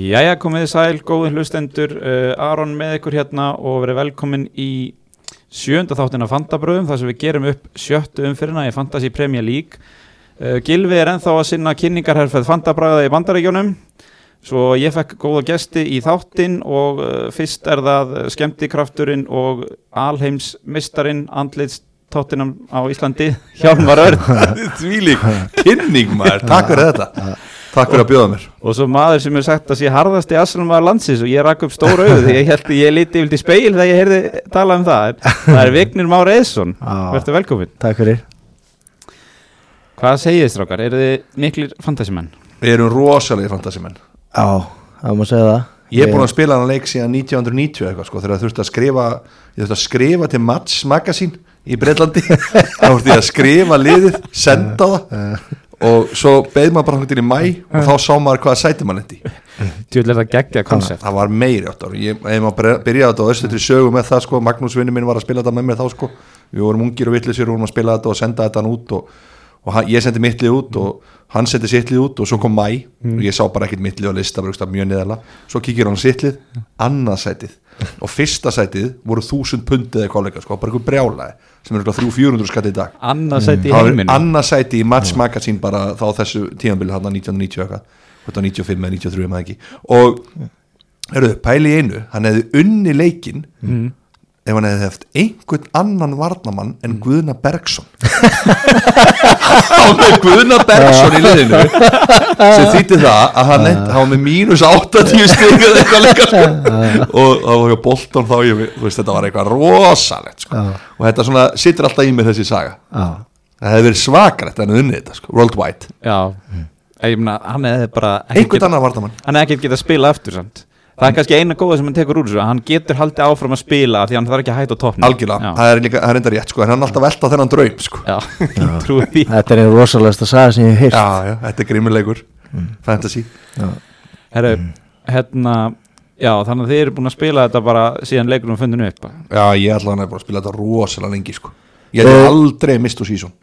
Jæja, komið þið sæl, góði hlustendur, Aron með ykkur hérna og verið velkomin í 7. þáttin af Fantabröðum þar sem við gerum upp 7. umferðina í Fantasy Premier League. Gylfi ennþá að sinna kynningarherferð Fantabragða í Bandaríkjunum, svo ég fekk góða gesti í þáttinn og fyrst það skemmtikrafturinn og alheimsmistarinn andlits Tottenham á Íslandi, Hjálmar Örn. Þvílík kynning maður, takk fyrir þetta. Takk fyrir að bjóða mér. Og svo maður sem sagt að sé harðasti Arsenal-maður landsins og ég rak upp stór augu því ég held ég liti yfir til speil þegar ég heyrði tala það. Það Vignir Már Eiðsson. Vertu velkomin. Takk fyrir. Hvað segið þið strákar? Eru þið miklir fantasímenn? Við erum rosalegir fantasímenn. Já, það má segja það. Ég er búin að spila hann leik síðan 1990 eitthvað sko, þegar ég þurfti að skrifa til Match Magazine í Breitlandi. Þá þurfti ég að skrifa liðið, senda það og svo beið maður bara í mæ og þá sá maður hvaða sæti maður lendi í. Tjóðlega það geggja konsept. Það var meiri átt ári. Ef maður byrjaði þetta á östutri sögu með það sko, Magnús vinur minn var að spila þetta með mér þá sko. Við vorum ungir og vitlausir og vorum að spila þetta og senda þetta út og ég sendi mitt lið út og hann sendi sitt lið út og svo kom mæ og ég sá bara ekkert mitt lið á lista, mjög niðarlega. Svo kíkir hann sitt lið, annað sætið og fyrsta sætið voru 1000 pund eða kollega sko, bara einhver brjálaði sem er 300-400 skatt í dag. Annað sæti í heiminu. Annað sæti í Match Magazine bara þá þessu tímabili hann 1990 eitthvað, þetta 95 eða 93 með ekki. Og pæli í einu, hann hefði unni leikinn ef hann hefði haft einhvern annan varnamann en Guðna Bergsson. Hann með Guðna Bergsson í liðinu sem þýtti það að hann var með mínus 80 stig eða eitthvað líka sko. Og það var Bolton þá, þetta var eitthvað rosalegt sko. Og þetta svona situr alltaf í mig þessi saga. Það hefði verið svakalegt en unnið þetta sko, worldwide. Já, ég meina, hann hefði bara einhvern annan varnamann. Hann hefði ekkert getað að spila aftur samt. Það er kannski eina góða sem hann tekur úr þessu, hann getur haldið áfram að spila því hann þarf ekki að hætta á toppnum. Algjörlega, það er enda rétt sko, en hann alltaf velta þennan draum sko. Já, ég trúi því. Þetta er einn rosalegasta saga sem ég hef heyrt. Já, þetta er grimmilegur, fantasy. Herru, já, þannig að þið eru búin að spila þetta bara síðan leikunum fundinu upp. Já, ég allavega er bara að spila þetta rosalega lengi sko. Ég hef aldrei mist úr season.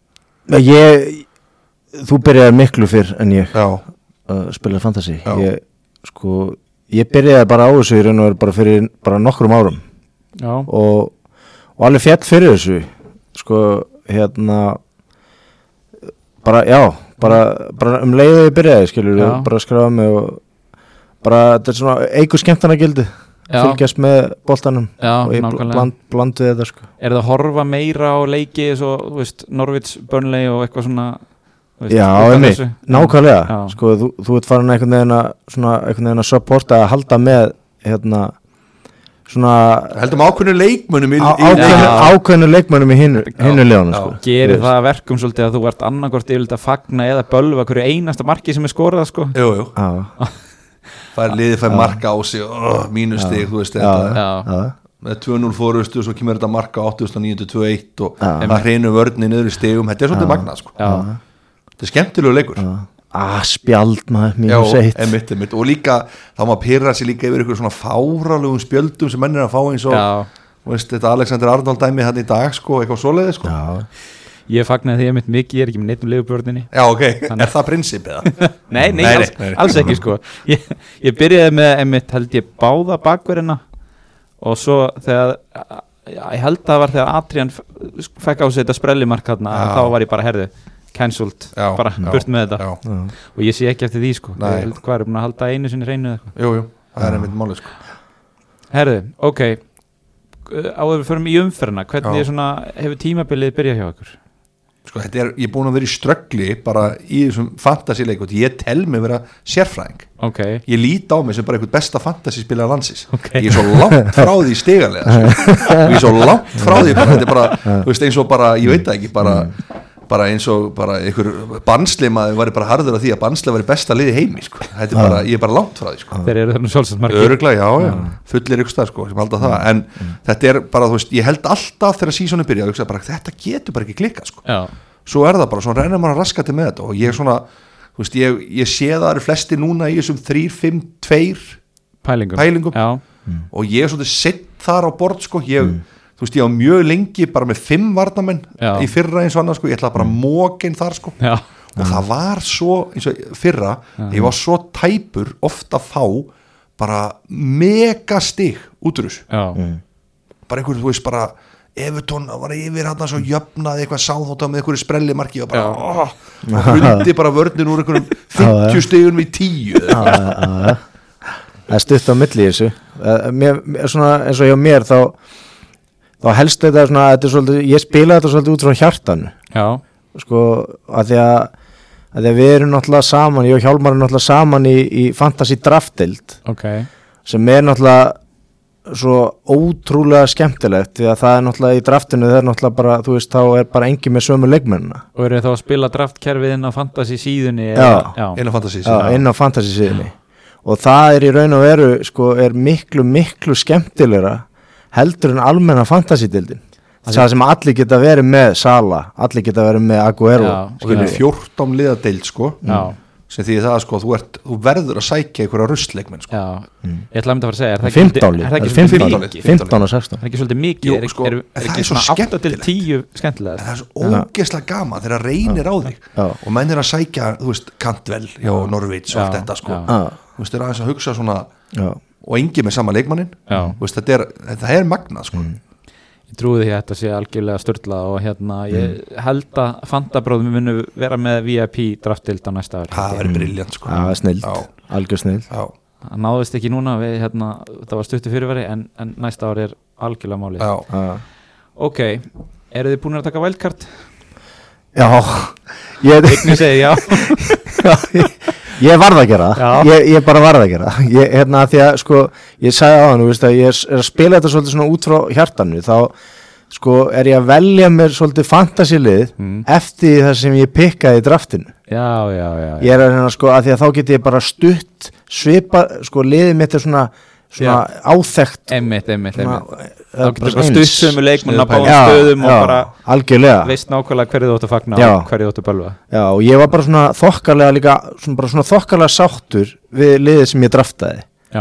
Þú byrjaði miklu fyrr en ég að spila fantasy. Ég byrjaði bara á þessu í raun og bara fyrir bara nokkrum árum. Já. Og alveg fjall fyrir þessu sko bara leiðu ég byrjaði skilur og bara skráða mig og bara þetta er svona eigur skemmtana gildi fylgjast með boltanum og ég bland við þetta sko. Er það að horfa meira á leiki eins og þú veist Norwich, Burnley og eitthvað svona já, nákvæmlega sko, þú ert farin einhvern veginn að supporta að halda með svona heldum ákveðnu leikmönnum ákveðnu leikmönnum í hinu liðunum sko. Gerir það verkum svolítið að þú ert annarkvort yfirleitt að fagna eða bölva hverju einasta marki sem er skorað sko. Jú liðið fær marka á sig mínustig, þú veist þetta með 2-0 fórustu og svo kemur þetta marka 8.921 og það hreinu vörðni niður í stigum, þetta er svolítið magnað sko. Þetta er skemmtilegu leikur spjald maður mínus 1 einmitt. Og líka þá maður pyrra sig líka yfir ykkur svona fáralegum spjöldum sem menn er að fá eins og veist, þetta Alexander Arnold dæmi hann í dag sko, eitthvað svoleiði sko. Ég fagnaði því einmitt mikið, ég er ekki með neitt leigubjörninni. Já, ok, er það prinsip eða? Nei, alls ekki sko. Ég byrjaði með einmitt held ég báða bakverðina og svo þegar ég held að það var þegar Adrian fekk á sig þetta sprellimark þarna þá var ég bara herðu cancelled, bara burt með þetta og ég sé ekki eftir því sko. Ég held hvað er búin að halda einu sinni hreinu eða eitthvað. Jú, það er einmitt málið sko. Herðu, ok áður við förum í umferðina, hvernig hefur tímabilið byrjað hjá ykkur? Sko, ég er búin að vera í ströggli bara í þessum fantasy-leik og ég tel mig vera sérfræðing. Ég lít á mig sem bara einhvern besta fantasy-spilar landsins. Ég er svo langt frá því stigalega sko. Og ég er svo langt frá því bara, þetta er bara, þú veist, eins og bara, ég veit það ekki, bara eins og bara einhver bannslimaði væri bara harður af því að bannslega væri besta liði heimi sko. Þetta er bara, ég er bara langt frá því sko. Þeir eru þarna sjálfsagt margir. Örugglega, já, fullir ykkur stað sko, sem halda það, en þetta er bara, þú veist, ég held alltaf þegar seasonu byrja, ég hugsa bara, þetta getur bara ekki klikkað sko. Svo er það bara, svo reynir maður að raskati með þetta og ég svona, þú veist, ég sé það eru flesti núna í þessum 3-5-2 pælingum. Og ég er svona sett þar á borð sko, þú veist, ég var mjög lengi bara með 5 varnamenn í fyrra eins og annað sko, ég ætlaði bara mókin þar sko og það var svo, eins og fyrra ég var svo tæpur ofta að fá bara megastig útrús bara einhver, þú veist, bara Everton var yfir hann svo jöfnaði eitthvað sáþótt með einhverju sprellimarki og bara hundi bara vörnin úr einhverjum 50 stigum í 10 það stutt á milli þessu svona, eins og hjá mér þá helst þetta svona, þetta svolítið, ég spila þetta svolítið út frá hjartanu sko, að því að við erum náttúrulega saman, ég og Hjálmar erum náttúrulega saman í fantasy draftdeild sem náttúrulega svo ótrúlega skemmtilegt því að það náttúrulega í draftinu það náttúrulega bara, þú veist, þá bara engin með sömu leikmennina. Og eru þá að spila draftkerfið inn á fantasy síðunni? Inn á fantasy síðunni og það í raun og veru sko, miklu skemmtilegra heldur en almenna fantasy-deildin. Það sem allir geta verið með Sala, allir geta verið með Aguero og það 14 liða deild sko sem því það sko, þú verður að sækja einhverja ruslleikmenn sko. Ég ætla að mynda að fara að segja, er það ekki 15 og 16? Það er ekki svolítið mikið, er ekki svona 8 til 10 skemmtilega? Það er svo ógeðslega gaman þegar það reynir á þig og menn er að sækja, þú veist, Cantwell hjá Norwich og allt þetta sko, þú veist, þeir aðeins að hugsa svona og engi með sama leikmannin, þú veist, þetta er magnað sko. Ég trúi því að þetta sé algjörlega störtlað og hérna ég held að Fantabróðum munu vera með VIP draftdild á næsta ári. Það verður brilljant sko. Það var snild, algjör snild. Það náðist ekki núna, það var stuttu fyrirværi en næsta ári er algjörlega málið. Ok, eru þið búin að taka wildcard? Já. Vigni segi já. Ég varð að gera það, ég bara varð að gera það því að sko, ég sagði á hann að ég er að spila þetta svolítið svona út frá hjartanu, þá sko er ég að velja mér svolítið fantasy-lið eftir það sem ég pikkaði í draftinu. Ég er að hérna sko, að því að þá get ég bara stutt svipa, sko liðið mitt er svona áþekkt einmitt þá getur bara stutt sömu leikmann á báðum stöðum og bara algjörlega veist nákvæmlega hverju þú ætti að fagna og hverju þú ætti að bölva. Og ég var bara svona þokkalega líka svona þokkalega sáttur við liðið sem ég draftaði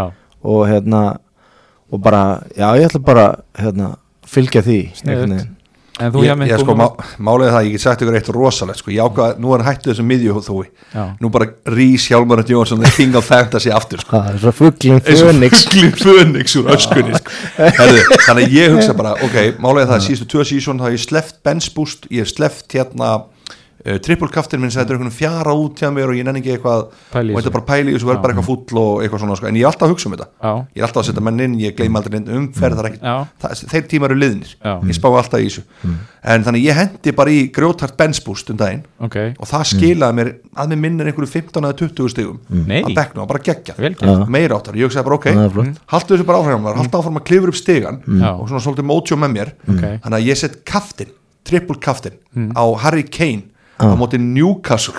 og bara, ég ætla bara fylgja því. En þú ég sko, málið það, ég get sagt ykkur eitt rosalegt sko, ég ákvað, nú er hættu þessum miðju þói, nú bara rís Hjálmar og Jónsson the king of fantasy aftur sko. Það er svo fuglin fönix úr öskunni sko. Þannig að ég hugsa bara, ok, málið það, síðustu 2 sísón þá hef ég sleppt bench boost, ég hef sleppt triple kaftin minn sem þetta er einhvern fjara út hjá mér og ég nenni ekki eitthvað og þetta er bara pæli og svo er bara eitthvað fúll og eitthvað svona sko. En ég er alltaf að hugsa þetta, ég er alltaf að setja menn inn, ég gleyma aldrei umferð, þeir tímar eru liðnir, ég spá alltaf í þessu en þannig ég hendi bara í grjóthart bench boost daginn og það skilaði mér að mér minnir einhverju 15 eða 20 stigum að bekkna og bara geggjað meira áttar, ég hugsaði bara ok haltu þessu bara áfram, haltu áfram að klifra upp stigan og svona svolítið mótjó með mér þannig að ég set kaftin, triple kaftin á Harry Kane á móti Newcastle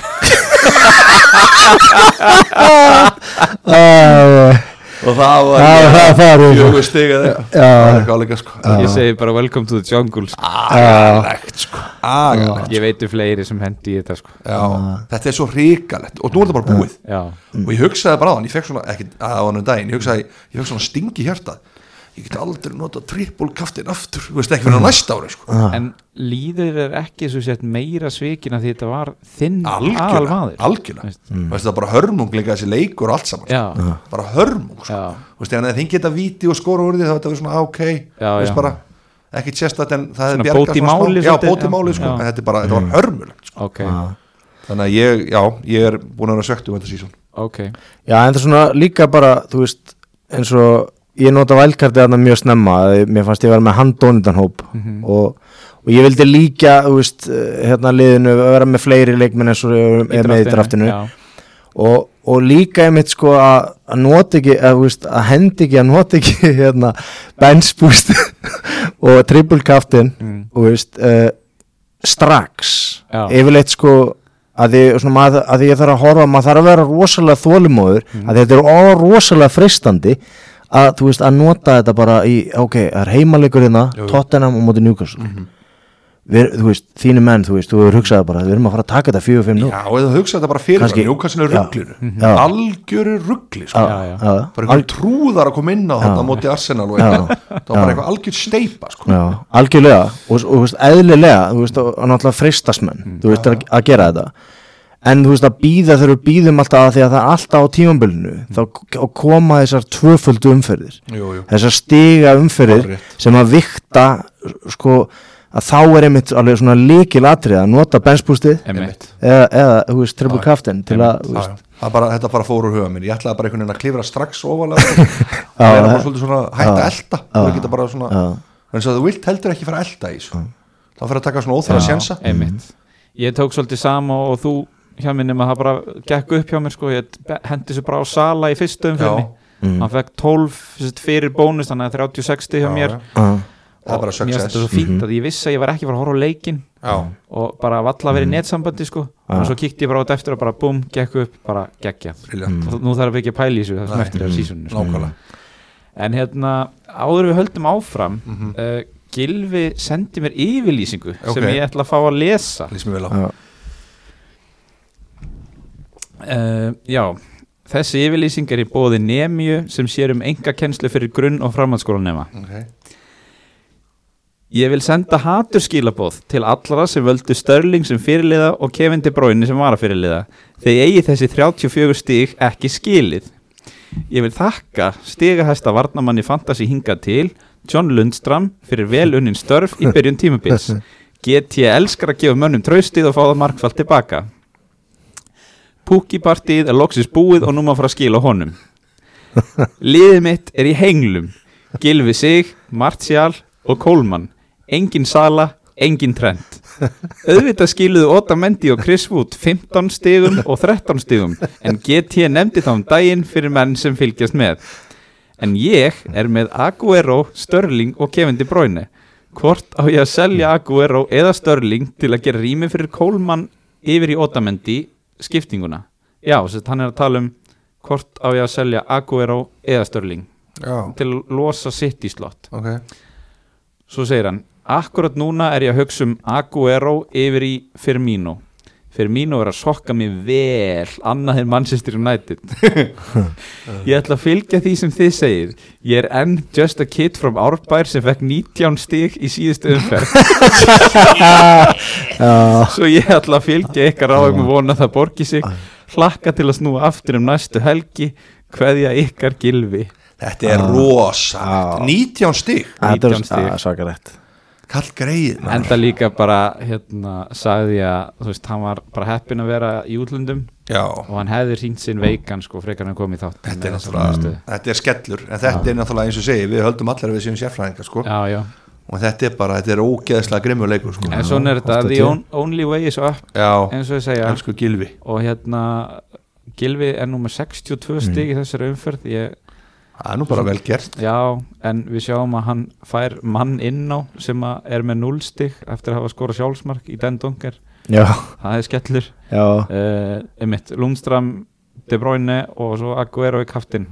og það var 4 stig það er gáleika sko. Ég segi bara welcome to the jungle agalegt sko, agalegt ég veitu fleiri sem hendi í þetta sko. Þetta er svo hrikalegt og nú er þetta bara búið og ég hugsaði bara á hann, ég fekk svona ekki á hann daginn, ég fekk svona stingi hjartað, ég get aldrei nota triple kaftin aftur, þú veist ekki fyrir næsta ári sko. En líður er ekki svo sett meira svikina því þetta var þinn aðalmaður algjörlega, það er bara hörmung líka þessi leikur og allt saman, bara hörmung sko. Þegar þið geta víti og skora úr því þá þetta verður svona ok bara, ekki sérstætt en það er bót í máli bót í máli sko. En þetta var hörmulegt sko. Þannig að ég er búin að vera svektu um þetta sísón Já en það er svona líka bara þú veist eins og ég nota wildcardið þarna mjög snemma, mér fannst ég vera með handónundanhóp og ég vildi líka, þú veist, liðinu vera með fleiri leikmenn eins og er með í draftinu og líka einmitt sko að nota ekki, að hendi ekki, að nota ekki bench boost og triple captain og veist, strax, yfirleitt sko að því ég þarf að horfa, maður þarf að vera rosalega þolinmóður, að þetta er rosalega freistandi að þú veist að nota þetta bara í ok, það er heimaleikur hérna Tottenham og móti Newcastle þú veist, þínu menn, þú veist, þú hefur hugsaði bara við erum að fara að taka þetta 4-5 nú Já, og þú hugsaði þetta bara fyrir það, Newcastle er rugglinu algjöru ruggli sko. bara einhvern trúðar að koma inn á þetta móti Arsenal og eitthvað það var bara eitthvað algjör steipa sko. algjörlega, og þú veist, eðlilega þú veist, og náttúrulega freistasmenn þú veist, að gera þetta en þú veist að býða þegar við býðum alltaf að því að það er alltaf á tímabilinu þá koma þessar tvöföldu umferðir þessar stiga umferðir sem að vikta sko að þá er einmitt alveg svona lykilatriði að nota benchboostið eða þú veist triple captain til að þetta bara fór úr huga mér, ég ætlaði bara einhvern veginn að klifra strax ofalega það er bara svolítið svona hægt að elda það geta bara svona en svo þú vilt heldur ekki fara að elda í þá fyrir að taka svona óþæra sjensa ég tók svolítið sama og þú hjá mér nema það bara gekk upp hjá mér sko, ég hendi svo bara á Sala í fyrstu umferðinni hann fekk 12 fyrir bónus þannig að 36 hjá mér það er bara success mér finnst þetta svo fínt að ég vissi að ég var ekki fara að horfa á leikinn og bara valla verið netsambandi sko og svo kíkti ég bara á þetta eftir og bara búm, gekk upp, bara geggjað og nú þarf ekki að pæla í þessu það sem eftir er sísunni en hérna áður við höldum áfram Gylfi sendi mér yfirlýsingu sem ég ætla að fá að lesa lýs mér vel á já, þessi yfirlýsing er í boði Nemju sem sér engakennslu fyrir grunn- og framhaldsskólanema Ég vil senda haturskilaboð til allra sem völdu Sterling sem fyrirliða og Kevin De Bruyne sem varafyrirliða. Þeir eigi þessi 34 stig ekki skilið. Ég vil þakka stigahæsta varnarmanni Fantasy hingað til, John Lundstram, fyrir vel unnin störf í byrjun tímabils. GT elskar að gefa mönnum traustið og fá það markfall tilbaka. Pukki-partíð er loksins búið og nú má fara að skila honum. Liðið mitt er í henglum. Gylfi Sig, Martial og Coleman. Engin Sala, engin Trent. Auðvitað skiluðu Otamendi og Chris Wood 15 stigum og 13 stigum en GT nefndi þá daginn fyrir menn sem fylgjast með. En ég er með Aguero, Sterling og Kevin De Bruyne. Hvort á ég að selja Aguero eða Sterling til að gera rými fyrir Coleman yfir í Otamendi skiptinguna? Já, hann er að tala hvort á ég að selja Aguero eða Sterling til að losa sitt í slott. Svo segir hann, akkurat núna er ég að hugsa Aguero yfir í Firmino. Firmino er að sokka mig vel, annað en Manchester United. Ég ætla að fylgja því sem þið segir. Ég er enn just a kid from Árbær sem fekk 19 stig í síðustu umferð. Svo ég ætla að fylgja ykkar ráðum og vona það borgi sig. Hlakka til að snúa aftur næstu helgi. Kveðja ykkar Gylfi. Þetta er rosa 19 stig. Þetta er svakalegt. Kall greið. Enda líka bara sagði að þú veist, hann var bara heppinn að vera í útlöndum og hann hefði hringt sinn veikan sko frekar hann komið í þátt. Þetta er skellur en þetta er náttúrulega eins og segi, við höldum allir að við séum sérfræðingar sko. Já. Og þetta er ógeðslega grimmur leikur sko. En svona er þetta, the only way is up eins og ég segja. Elsku Gylfi. Og Gylfi er nú með 62 stig í þessari umferð. Það er nú bara vel gert. Já, en við sjáum að hann fær mann inn á sem er með 0 stig eftir að hafa skorað sjálfsmark í Den Donker. Já. Það er skellur. Já. Lundstram, De Bruyne og svo Aguero í kaftinn.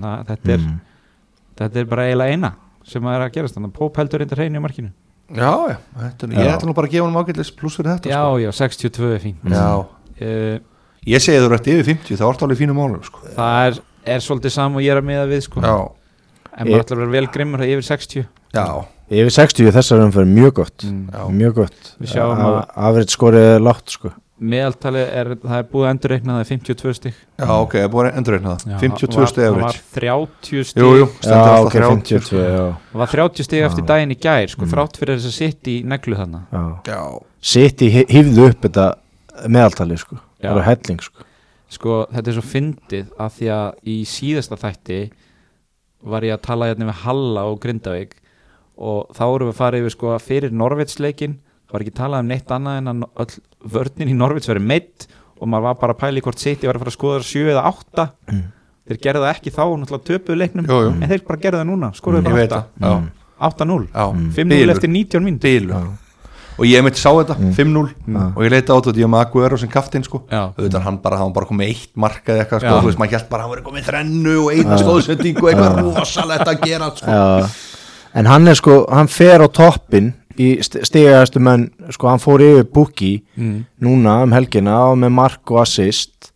Þetta er bara eiginlega eina sem er að gerast. Þannig að Pope heldur reyndar hreinu í markinu. Já. Ég ætla nú bara að gefa hann ágætlis pluss fyrir þetta. Já, 62 er fínt. Já. Ég segi þú rætt yfir 50, það vart alveg fínum málum sko. Það er svolítið saman og ég er að miða við sko. Já. En maður ætlar að vera vel grimmur yfir 60. Já. Yfir 60 þessar umferð mjög gott. Mjög gott. Við sjáum að afrið skorið er lágt sko. Meðaltali það er búið að endurreikna það 52 stig. Já, ok, það er búið að endurreikna það. 52 stig average. Það var 30 stig. Jú, stendur alltaf 52. Það var 30 stig eftir daginn í gær sko, þrátt fyrir þess að sitt í neglu þarna. Já. Sitt í hýfðu upp þetta meðaltali sko. Það var helling sko. Sko, þetta er svo fyndið að því að í síðasta þætti var ég að tala hérna við Halla og Grindavík og þá erum við að fara yfir sko fyrir Norvitsleikin, það var ekki talað neitt annað en að öll vörnin í Norvits verið meitt og maður var bara að pæla í hvort City var að fara að skoða 7 eða 8 þeir gerðu það ekki þá, náttúrulega töpuðu leiknum en þeir bara gerðu það núna, skoruðu bara 8-0 5-0 eftir 19 mínútur og ég myndi sá þetta 5-0 og ég leita á þetta og ég með Aguero sem kaftinn sko auðvitað hann bara komið 1 mark eða eitthvað sko, þú veist maður held bara hann verið komið 3 og 1 stóðsending og eitthvað rosalegt að gera sko. En hann er sko, hann fer á toppin í stigaðastu menn sko, hann fór yfir Pukki núna helgina og með mark og assist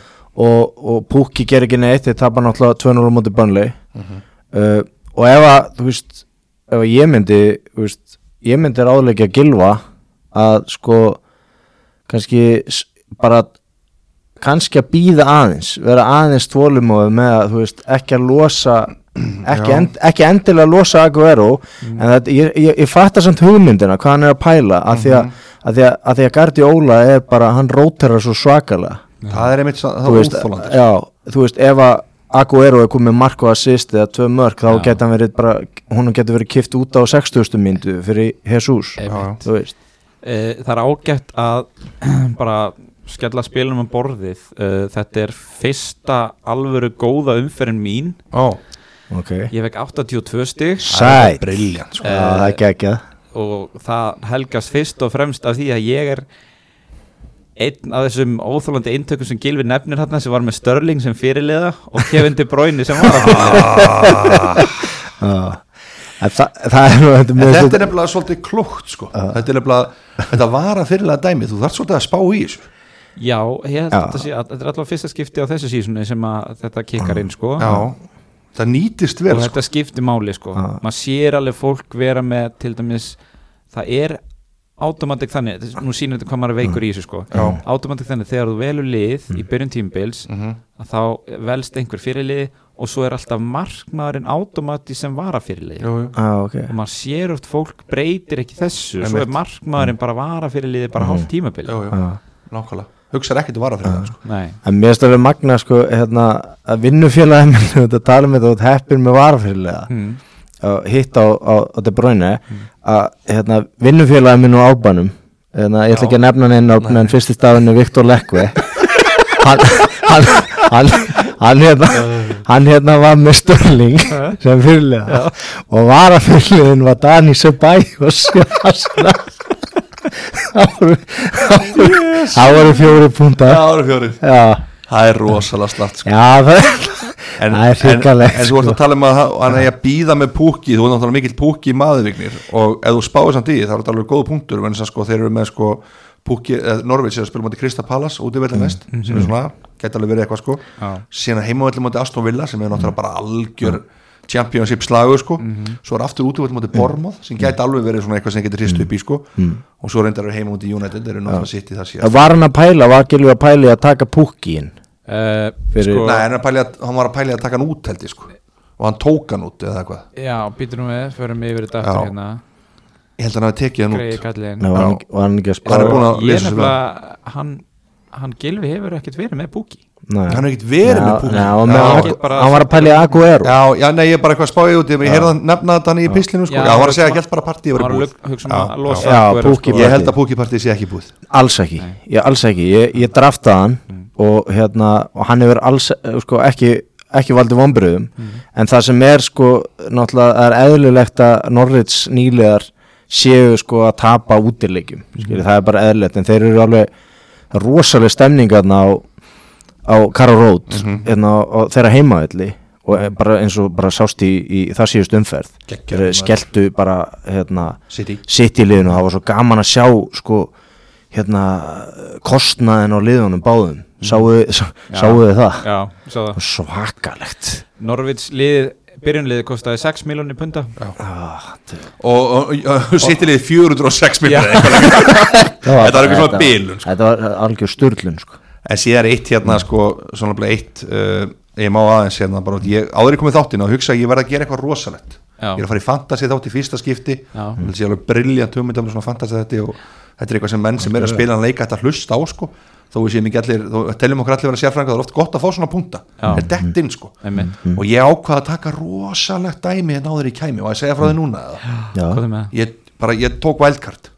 og Pukki ger ekki neitt, þeir tapar náttúrulega 2-0 á móti Burnley og ef að, þú veist ef að ég myndi ráðleggja Gylfa að sko kannski bara kannski að býða aðeins vera aðeins þolinmóð með að þú veist, ekki að losa ekki endilega að losa Agüero en þetta, ég fattar samt hugmyndina hvað hann er að pæla af því að Guardiola er bara, hann róterar svo svakalega það er einmitt það óþolandi já, þú veist, ef að Agüero er komið mark og assist eða 2 mörk þá geta hann verið bara, hún getur verið kipt út á 60. mínútu fyrir Jesus þú veist það er ágætt að bara skella spilum á borðið þetta er fyrsta alvöru góða umferðin mín okay. ég fekk 82 stig sæt, brilljant sko. það er geggjað og það helgast fyrst og fremst af því að ég er einn af þessum óþólandi eintökum sem Gylfi nefnir hérna sem var með Störling sem fyrirliða og Kevin De Bruyne sem var þetta er nefnilega svolítið klókt sko. þetta er nefnilega þetta var að fyrirlega dæmi, þú þarf svolítið að spá í þessu já, ég held að þetta er alltaf fyrsta skipti á þessu sísoni sem að þetta kikkar inn sko. já, það nýtist vel og þetta skiptir máli sko. maður sér alveg fólk vera með til dæmis, það er automatic þannig, nú sýnir þetta hvað maður er veikur í þessu sko, automatic þannig þegar þú velur lið í byrjun tímabils þá velst einhver fyrirlið og svo er alltaf markmaðurinn automatic sem vara fyrirlið okay. og maður sér oft fólk breytir ekki þessu, svo er markmaðurinn bara vara fyrirlið bara hálf tímabil nákvæmlega, hugsaður ekkert vara fyrirlið sko. en mér stöður magna sko, hérna, að vinnufélagin þetta tala með þetta heppin með vara fyrirliða hitt á De Bruyne að hérna, vinnufélagin minn á ábanum hérna, ég ætla ekki að nefna hann en fyrst í stafinu Viktor Lekve hann hérna var með Störling sem fyrirliða og varafyrirliðin var Dani Ceballos það voru 4 púntar það er rosalega slatt sko. en þú ert að tala um að hann er að býða með Pukki, þú ert náttúrulega mikill Pukki maðurvignir og ef þú spáir samt í það er þetta alveg góð punktur en sko, þeir eru með sko, Pukki, Norvíts er að spila mútið Crystal Palace út í velja næst sem er svona, geta alveg verið eitthvað sko. síðan heimavelli mútið Aston Villa sem er náttúrulega bara algjör championship slagur sko. svo er aftur út í velli mútið Bournemouth sem geta alveg verið svona eitthvað sem getur hrist upp í sko. og svo reyndar eru heima mútið United þeir eru náttúrulega sitt í það síðan var hann að pæla, var Gylfi að pæla að taka Pukkiinn sko, nei, hann var að pæla að taka hann út held ég sko og hann tók hann út eða eitthvað já, býtum við, förum yfir þetta aftur hérna ég held að hann hafi tekið hann út og hann ekki að spara ég nefnilega, hann Gylfi hefur ekkert verið með Pukki hann hefur ekkert verið með Pukki hann var að pæla í Agüero já, nei, ég er bara eitthvað að spáði út ég heyrði hann nefna þetta hann í pislinu sko já, hann var að segja að gælt bara partí var búið ég held að Pukki partí sé ekki búið alls ekki, ég draftaði hann og hérna, og hann hefur alls sko ekki valdið vonbrigðum en það sem er sko náttúrulega er eðlilegt að Norwich nýliðar séu sko að tapa útileikjum það er bara eðlilegt en þeir eru alveg rosalega stemningarna á Carrow Road hérna á þeirra heimavelli og bara eins og bara sást í það síðust umferð skelltu bara hérna City liðinu og það var svo gaman að sjá sko hérna kostnaðin á liðunum báðum sáuðu þið það? Já, svakalegt Norwich byrjunliði kostaði 6 milljónir punda og City-liði 406 milljónir þetta var eitthvað svona bilun þetta var algjör sturlun sko. en síðan eitt hérna sko svona eitt ég má aðeins hérna bara áður ég komið þáttina og hugsa að ég verði að gera eitthvað rosalegt ég er að fara í fantasy þátt í fyrsta skipti það sé alveg brilljant hugmynd svona fantasy þetta og þetta er eitthvað sem menn sem er að spila en leika þetta hlusta á sko þó við séum ekki allir, þó teljum okkur allir vera sérfræðingar það er oft gott að fá svona punkta það er dett inn sko og ég ákvað að taka rosalegt dæmi hérna áður í kæmi og að segja frá þið núna ég tók wildcard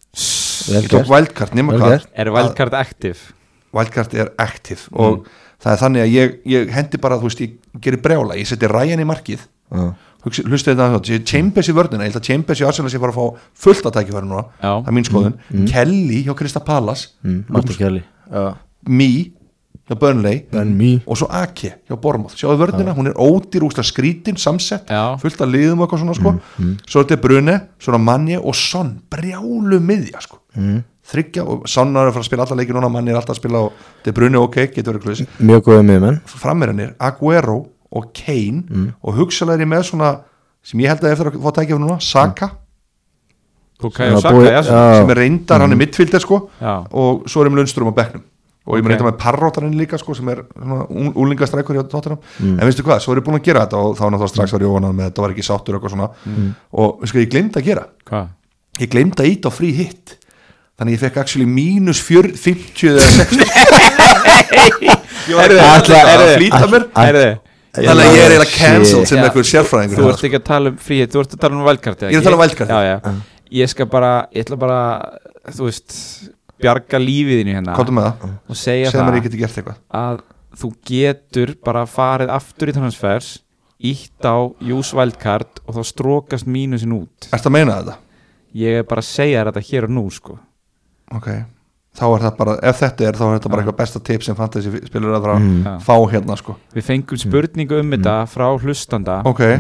nema hvað er wildcard active? Wildcard er active og það er þannig að ég hendi bara þú veist, ég gerir brjála, ég seti Ryan í markið hlustu þetta að það Chambers í vörnina, ég held að Chambers í Arsenal sé fara að fá fullt að tækifæri núna það er mín skoðun, Kelly hjá Crystal Palace Martin Kelly Mee hjá Burnley og svo Ake hjá Bournemouth sjáðu vörnina, hún er ódýr úrslega skrítin samsett, fullt að liðum og eitthvað svona sko svo er þetta Brune, svo er Manje og Son, brjálu miðja sko þryggja og Son er að fara að spila alla leiki núna, Manje er alltaf að spila og þetta Brune ok, getur verið kluss mjög góðið miðmenn frammeirinn Agüero og Kane og hugsalega er ég með svona sem ég held að eftir að fá tækja fyrir núna Saka Bukayo Saka, sem er reyndar, hann er midfielder sko og svo er ég með Lundström á bekknum og ég með Parrotarinn líka sko, sem svona úlingastrækur hjá Tottenham en veistu hvað, svo er ég búin að gera þetta og þá náttúrulega strax var ég óanað með þetta var ekki sáttur eitthvað svona og veistu hvað ég gleymd að gera ég gleymd að íta á free hit þannig ég fekk actually mínus 50 eða 60 ég var að flýta mér þannig að ég eiginlega cancelled sem eitthvað sérfræðingur þú ert ekki að tala um free hit, þú ert að tala um wildcard ég er að tala um wildcard ég ætla bara þú veist bjarga lífiðinu hérna og segja það að þú getur bara farið aftur í transfers ítt á use wildcard og þá strókast mínusin út Ertu að meina þetta? Ég er bara að segja þetta hér og nú sko Ok, þá er það bara ef þetta þá er þetta bara eitthvað besta tip sem fantasy spilur að fá hérna sko Við fengum spurningu þetta frá hlustanda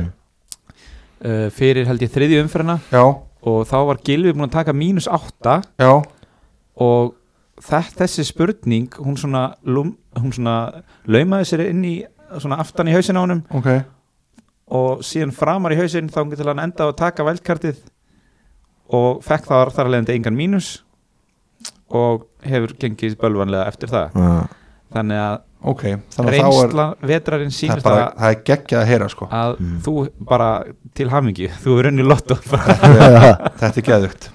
fyrir held ég 3. umferðina og þá var Gylfi búin að taka -8 og þessi spurning hún svona laumaði sér inn í svona aftan í hausinn á honum og síðan framar í hausinn þá getur hann enda að taka wildcardið og fekk þar að leiðandi engan mínus og hefur gengið bölvanlega eftir það þannig að reynsla vetrarinn sýnist það er geggjað að heyra sko að þú bara til hamingju þú er unni lotto þetta er geðugt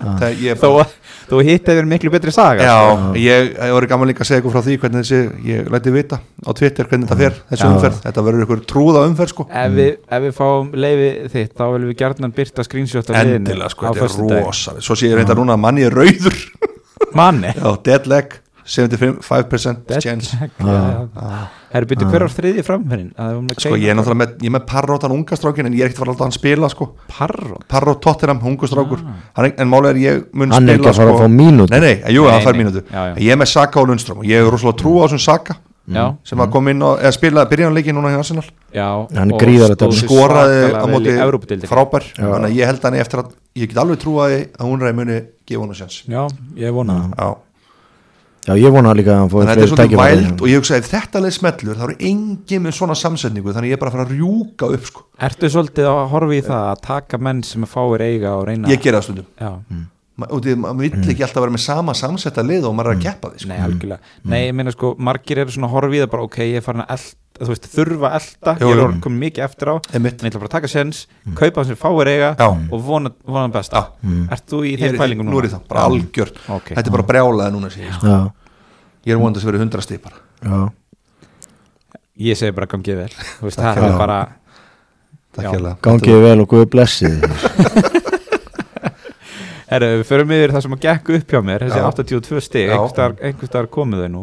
þú hitt hefur miklu betri saga ég voru gaman líka að segja ykkur frá því hvernig ég læti vita á Twitter hvernig þetta fer þessi umferð, þetta verður ykkur trúða umferð sko ef við fáum leyfi þitt þá viljum við gjarnan byrta screenshot af liðinu endilega sko, þetta er rosalega svo sé ég reynda núna að manni er rauður manni? Já, dead leg 75% chance Herru, byrju hver á 3. framferðin? Sko ég er náttúrulega með Parrotan ungastrákin en ég er ekkert að láta hann spila sko Parrot Tottenham ungastrákur en málega er ég mun hann spila er ekki að fara að fá mínútu hann fær mínútu ég er með Saka og Lundström og ég er rosalega trú á þessum Saka sem að koma inn eða spila byrjanleiki núna í Arsenal hann gríðar skoraði á móti frábær þannig að ég held hann eftir að ég get alveg trú að hún reyði muni gefa hann að sjans ég vona Já, ég vona líka að hann fóði þetta er svolítið væld og ég hugsa ef þetta leið smellur þá eru engin með svona samsetningu þannig ég er bara að fara að rjúka upp sko. Ertu svolítið að horfa í það að taka menn sem fáir eiga og reyna Ég gera það stundum maður vill ekki alltaf vera með sama samsetta lið og maður er að keppa því sko. Nei, algjörlega Nei, ég meina sko, margir eru svona að horfa í það bara ok, ég er farin að þú veist, þurfa að elta ég er komið mikið eftir á en ég ætla bara að taka sens, kaupa það sem fáir eiga og vona besta Ert þú í þeim pælingum núna? Nú er það, bara algjört Þetta er bara brjálaði núna Ég er vonandi að vera 100 stig bara Ég segi bara gangið vel það er bara Gangið vel og Guð blessi Við förum yfir það sem að gekk upp hjá mér þessi 82 stig, einhvers staðar komið þau nú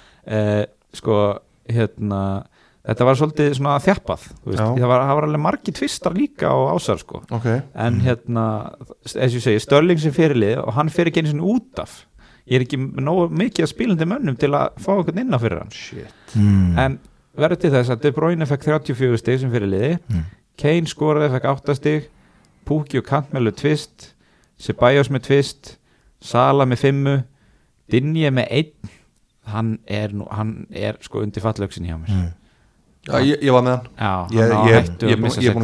sko, hérna þetta var svolítið svona þjappað það var alveg margir tvistar líka á Ásar sko en hérna, eins og ég segi, Störling sem fyrirlið og hann fyrir ekki einu sinni út af ég er ekki nógu mikið að spilandi mönnum til að fá einhvern inn á fyrir hann en verður til þess að De Bruyne fekk 34 stig sem fyrirliði Kane skoraði, fekk 8 stig Pukki og Kantmelu tvist Ceballos með tvist Sala með 5 Dinje með 1 hann er sko undir fallöksin hjá mér Já, ég var með hann ég er búin að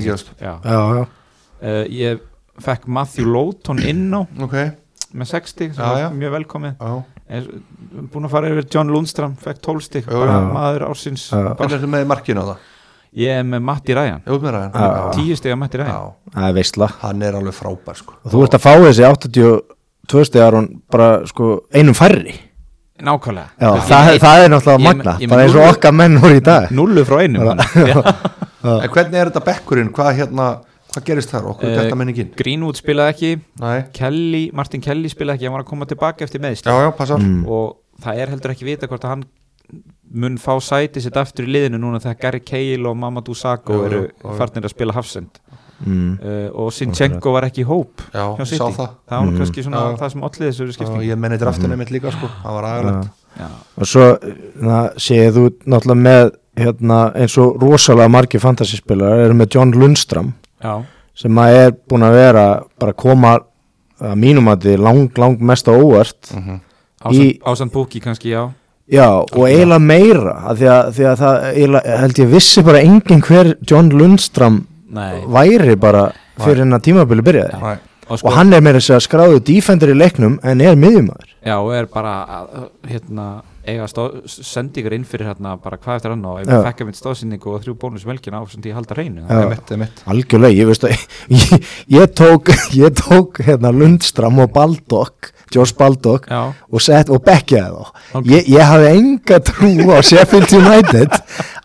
gerast ég fekk Matthew Lowton inn á með 60 sem var mjög velkomið búin að fara yfir John Lundstram fekk 12 stig maður ársins Hvað er þetta með markinu á það? Ég er með Matti Ryan 10 stig að Matti Ryan Það er veistla Hann er alveg frábær sko og þú ert að fá þessi 82 stigar bara sko einum færri Nákvæmlega það er náttúrulega magna bara eins og okkar menn voru í dag 0 frá 1 En hvernig er þetta bekkurinn? Hvað gerist þar? Okkur er þetta menningin? Greenwood spilaði ekki Martin Kelly spilaði ekki, hann var að koma tilbaka eftir meðsli og það er heldur ekki vita hvort að hann mun fá sæti sitt aftur í liðinu núna þegar Gary Cahill og Mamadou Sakho eru farnir að spila hafsend og Sinchenko var ekki í hóp hjá City það var kannski svona það sem allir þessu skipting ég menni draftinu mitt líka sko það var aðalegt og svo séð þú náttúrulega með eins og rosalega margir fantasyspilar eru með John Lundstram sem að er búin að vera bara koma að mínum að þið lang mest á óvart Ásand Pukki kannski Já, og eiginlega meira því að það held ég vissi bara enginn hver John Lundstram væri bara fyrir hennar tímabili byrjaði og hann meira þess að skráðu defender í leiknum en miðjumaður. Já, og bara eiga sendingar inn fyrir bara hvað eftir hann og ef við fekkum eitt stóðsynningu og 3 bónusmelkina á sem því halda hreinu. Algjörlega, ég veist að ég tók Lundstram og Baldock, Josh Baldock og bekkjaði þá. Ég hafði enga trú á Sheffield United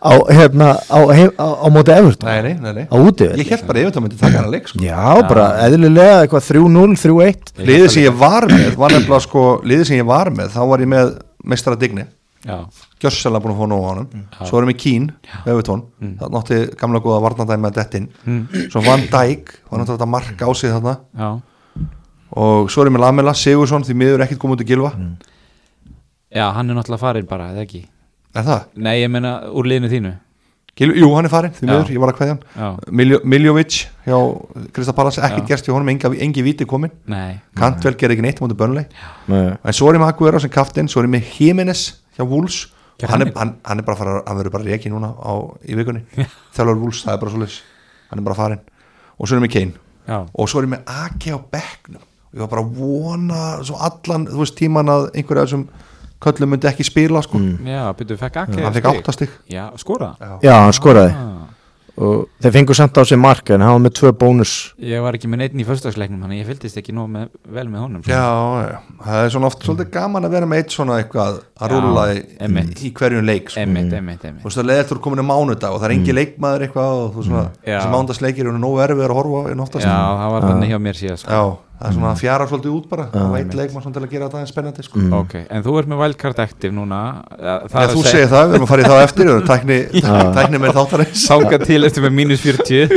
á móti Everton. Nei. Á útivelli. Ég hélt bara Everton myndi taka hana leik sko. Já, bara eðlilega eitthvað 3-0, 3-1. Liðið sem ég var með var nefnilega sko, þá var ég með meistara Digni, gjörsamlega búin að fá nóg á honum. Svo erum við Keane, Everton, það nátti gamla góða varnardæmi með dettin. Svo Van Dijk var náttúrulega þetta mark á sig þarna. Og svo erum við Lamela, Sigursson, því miður ekkert komið út í Gylfa. Já, hann náttúrulega farinn bara, eða ekki? Er það? Nei, ég meina úr liðinu þínu. Jú, hann farinn, því miður, ég var að kveðja hann. Miljovic hjá Crystal Palace, ekkert gerst hjá honum, engi víti komin. Cantwell gerði ekki neitt mútið Burnley. En svo erum við Aguero sem kaftinn, svo erum við Jimenez hjá Wolves. Hann bara farið, hann verður bara reiki núna í vikunni. Þjálfur Wolves, það bara svoleiðis. Hann bara farinn. Og svo erum við Kane. Og svo erum við Ake á bekknum. Ég var bara að vona svo allan, þú veist, tíman að einhverja þessum köllum myndi ekki spila sko. Já, byrju, hann fekk 8 stig. Já, skoraði. Já, hann skoraði. Og þeir fengu samt á sig mark en hann var með 2 bónus. Ég var ekki með neitt í föstudagsleiknum, þannig ég fylgdist ekki vel með honum. Já, það er svona oft svolítið gaman að vera með eitt svona eitthvað að rúlla í hverjum leik sko. Þú veist að leiðast þú komin mánudag og það er engi leikmaður eitthvað og þú svona, þessi mánudagsleikir eru nógu erfiðar að horfa en oftast. Já, það var þannig hjá mér síðan sko. Já, það er svona að fjara svolítið út bara og eitt leikmann svona til að gera þetta aðeins spennandi sko. Ok, en þú ert með Wildcard Active núna. Þú segir það, við erum að fara í þá eftir og tækni með þáttarins. Sáka til eftir með -40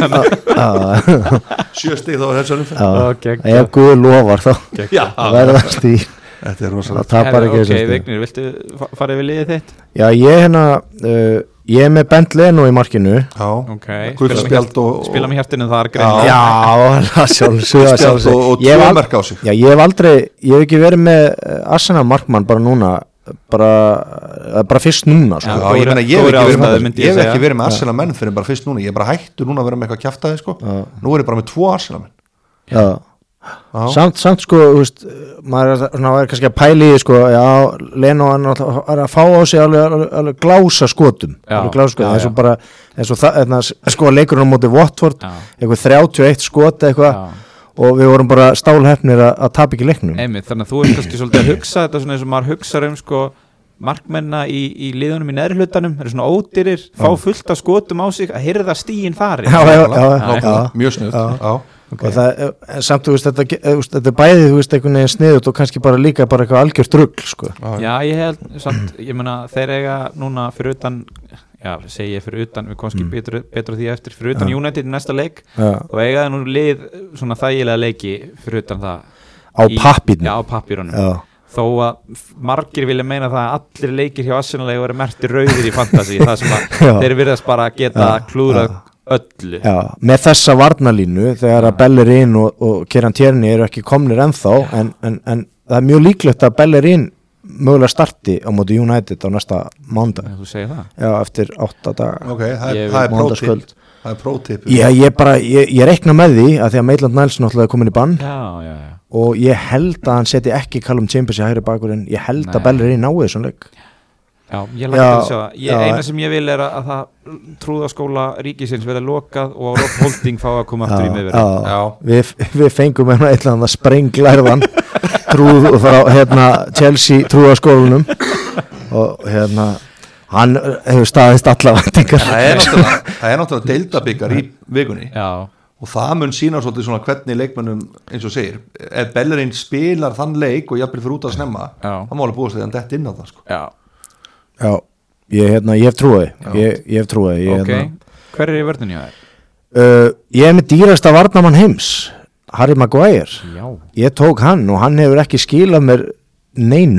7 stig þá þessu umferð. Ef Guð lofar þá verður það stíl. Þetta er rosalega. Ok, Vignir, viltu fara yfir liðið þitt? Já, ég er með Bent Leno í markinu. Spila með hjartinu þar. Já, sjálfsög og 2 mörk á sig. Já, ég hef ekki verið með Arsenal markmann bara núna bara fyrst núna sko. Já, ég meina, ég hef ekki verið með Arsenal menn fyrir bara fyrst núna, ég er bara hættur núna að vera með eitthvað kjaftaði sko. Nú er ég bara með 2 Arsenal menn. Já. Samt sko, þú veist, maður er kannski að pæli í sko, já, Leno er að fá á sig alveg glása skotum, eins og það, sko leikurinn á móti Watford, eitthvað 31 skot eitthvað, og við vorum bara stálhefnir að tapa ekki leiknum. Einmitt, þannig að þú er kannski svolítið að hugsa þetta svona eins og maður hugsa sko markmenna í liðunum í neðri hlutanum, eru svona ódýrir, fá fullt af skotum á sig, að hirða stíin þar. Mjög snuð, já. Okay. Og það samt, þú veist, þetta er bæðið, þú veist, einhvern veginn sniðut og kannski bara líka bara eitthvað algjört rugl, sko. Já, ég held, samt, ég meina, þeir eiga núna fyrir utan, já, segi ég fyrir utan, við komum betur því eftir, fyrir utan United í næsta leik, og eiga það nú lið svona þægilega leiki fyrir utan það. Á pappírnum. Já, á pappírunum. Þó að margir vilja meina það að allir leikir hjá Arsenal eiga verið merktir rauðir í fantasy, það sem að þeir virðast bara geta klúrað öllu. Já, með þessa varnalínu þegar að Bellerín og Kieran Tierney eru ekki komnir ennþá en það er mjög líklegt að Bellerín mögulega starti á móti United á næsta mánudag. Þú segir það? Já, eftir 8 daga. Ok, það er prótip. Það er prótip. Já, ég reikna með því að því að Maitland Niles náttúrulega er komin í bann. Já. Og ég held að hann seti ekki Callum Chambers í hægri bakurinn. Ég held að Bellerín náði þessum leik. Já, ég lagt að sjá það. Eina sem ég vil er að það trúðaskóla ríkisins verði lokað og Rob Holding fá að koma aftur í miðverð. Við fengum eitthvað sprenglærðan trúð frá Chelsea trúðaskólanum og hann hefur staðist alla væntingar. Það er náttúrulega deildabikar í vikunni. Já. Og það mun sína svolítið svona hvernig leikmönnum eins og segir, ef Bellerín spilar þann leik og jafnvel fyrir út að snemma, það má alveg búast að hann dett inn á það sko. Já, ég hef trúið. Ég hef trúið. Ok, hver er í vörðunni á þér? Ég er með dýrasta varnamann heims, Harry Maguire. Já. Ég tók hann og hann hefur ekki skilað mér neinu.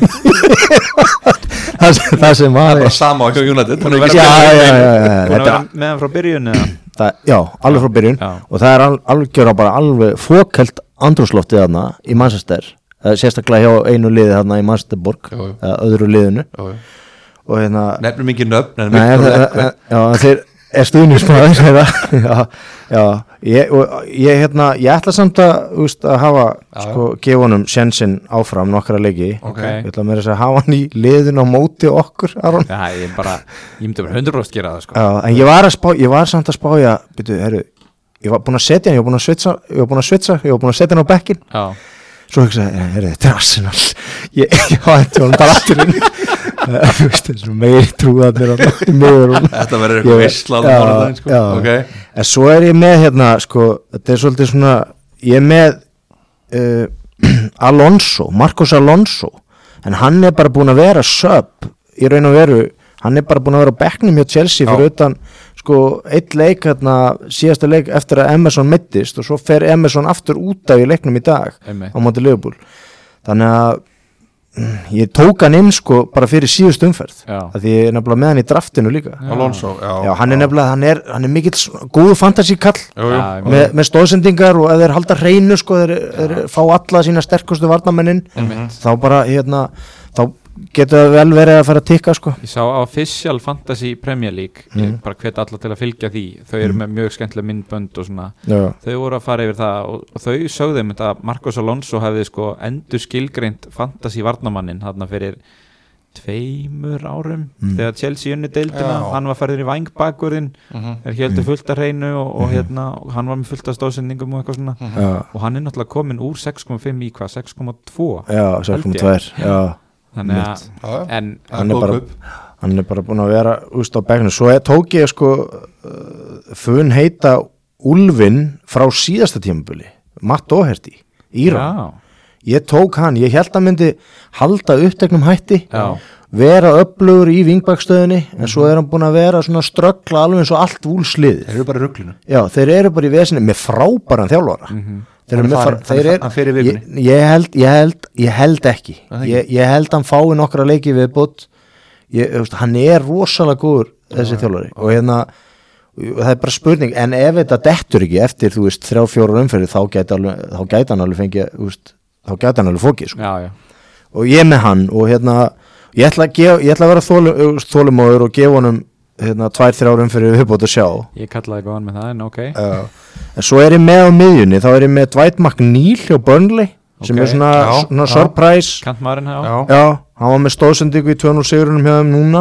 það sem var sama á United. Búin að vera með hann frá byrjun eða? Já, alveg frá byrjun og það er alveg fókelt andrúmsloftið þarna í Manchester, sérstaklega hjá einu liði þarna í Manchesterborg, öðru liðinu og nefnum ekki nöfn þeir er stuðningsmaður já, ég ætla samt að hafa gefa honum sjensin áfram nokkra leiki okay. Ég ætla að meira að hafa hann í liðin á móti okkur Aron. Já, ég myndi bara 100% gera það sko. Já, en ég var samt að spája ég var búin að setja hann ég var búin að setja hann á bekkin svo hugsaði, þetta Arsenal ég hætti honum bara aftur inn þessu meiri trúðarnir þetta verður eitthvað veislan sko. Okay. En svo ég með þetta svolítið svona ég með Marcos Alonso en hann bara búin að vera sub í raun og veru hann bara búin að vera á bekknum hjá Chelsea fyrir utan eitt leik síðasta leik eftir að Emerson meiddist og svo fer Emerson aftur út af í leiknum í dag á móti Liverpool þannig að ég tók hann inn bara fyrir síðust umferð að því ég nefnilega með hann í draftinu líka Alonso, já, hann er nefnilega hann er mikill góðu fantasíkall með stóðsendingar og ef þeir halda hreinu þeir fá alla sína sterkustu varnamennin þá bara þá getur það vel verið að fara að tikka Ég sá á Official Fantasy Premier League ég bara hvet alla til að fylgja því þau eru með mjög skemmtilega myndbönd og svona þau voru að fara yfir það og þau sögðu að Marcos Alonso hefði endur skilgreint fantasy varnamannin þarna fyrir 2 árum þegar Chelsea unni deildina hann var færður í vængbakurinn heldur fullt að hreinu og og hann var með fullt af stóðsendingum og eitthvað svona og hann er náttúrulega komin úr 6,5 í 6,2 Já, 6,2 Já þannig að hann er bara búin að vera úst á bekknu svo tók ég fun heita Úlfinn frá síðasta tímabili Matt Doherty, Íran ég tók hann, ég held að myndi halda uppteknum hætti vera öflugur í vingbækstöðinni en svo er hann búin að vera svona ströggla alveg eins og allt vúlsliðið þeir eru bara í ruglinu þeir eru bara í vesinni með frábæran þjálfara hann fer í vikunni ég held ekki ég held hann fái nokkra leiki viðbót hann er rosalega góður þessi þjálfari og það er bara spurning en ef þetta dettur ekki eftir 3-4 umferðir þá gæti hann alveg fengið þá gæti hann alveg fókið og ég með hann og ég ætla að vera þolumóður og gefa honum 2-3 árum fyrir viðbót að sjá ég kallaði góðan með það en ok en svo ég með á miðjunni þá ég með Dwight McNeil hjá Burnley sem er svona surprise kantmaðurinn hann var með stóðsendingu í 2-0 sigurunum hjá þeim núna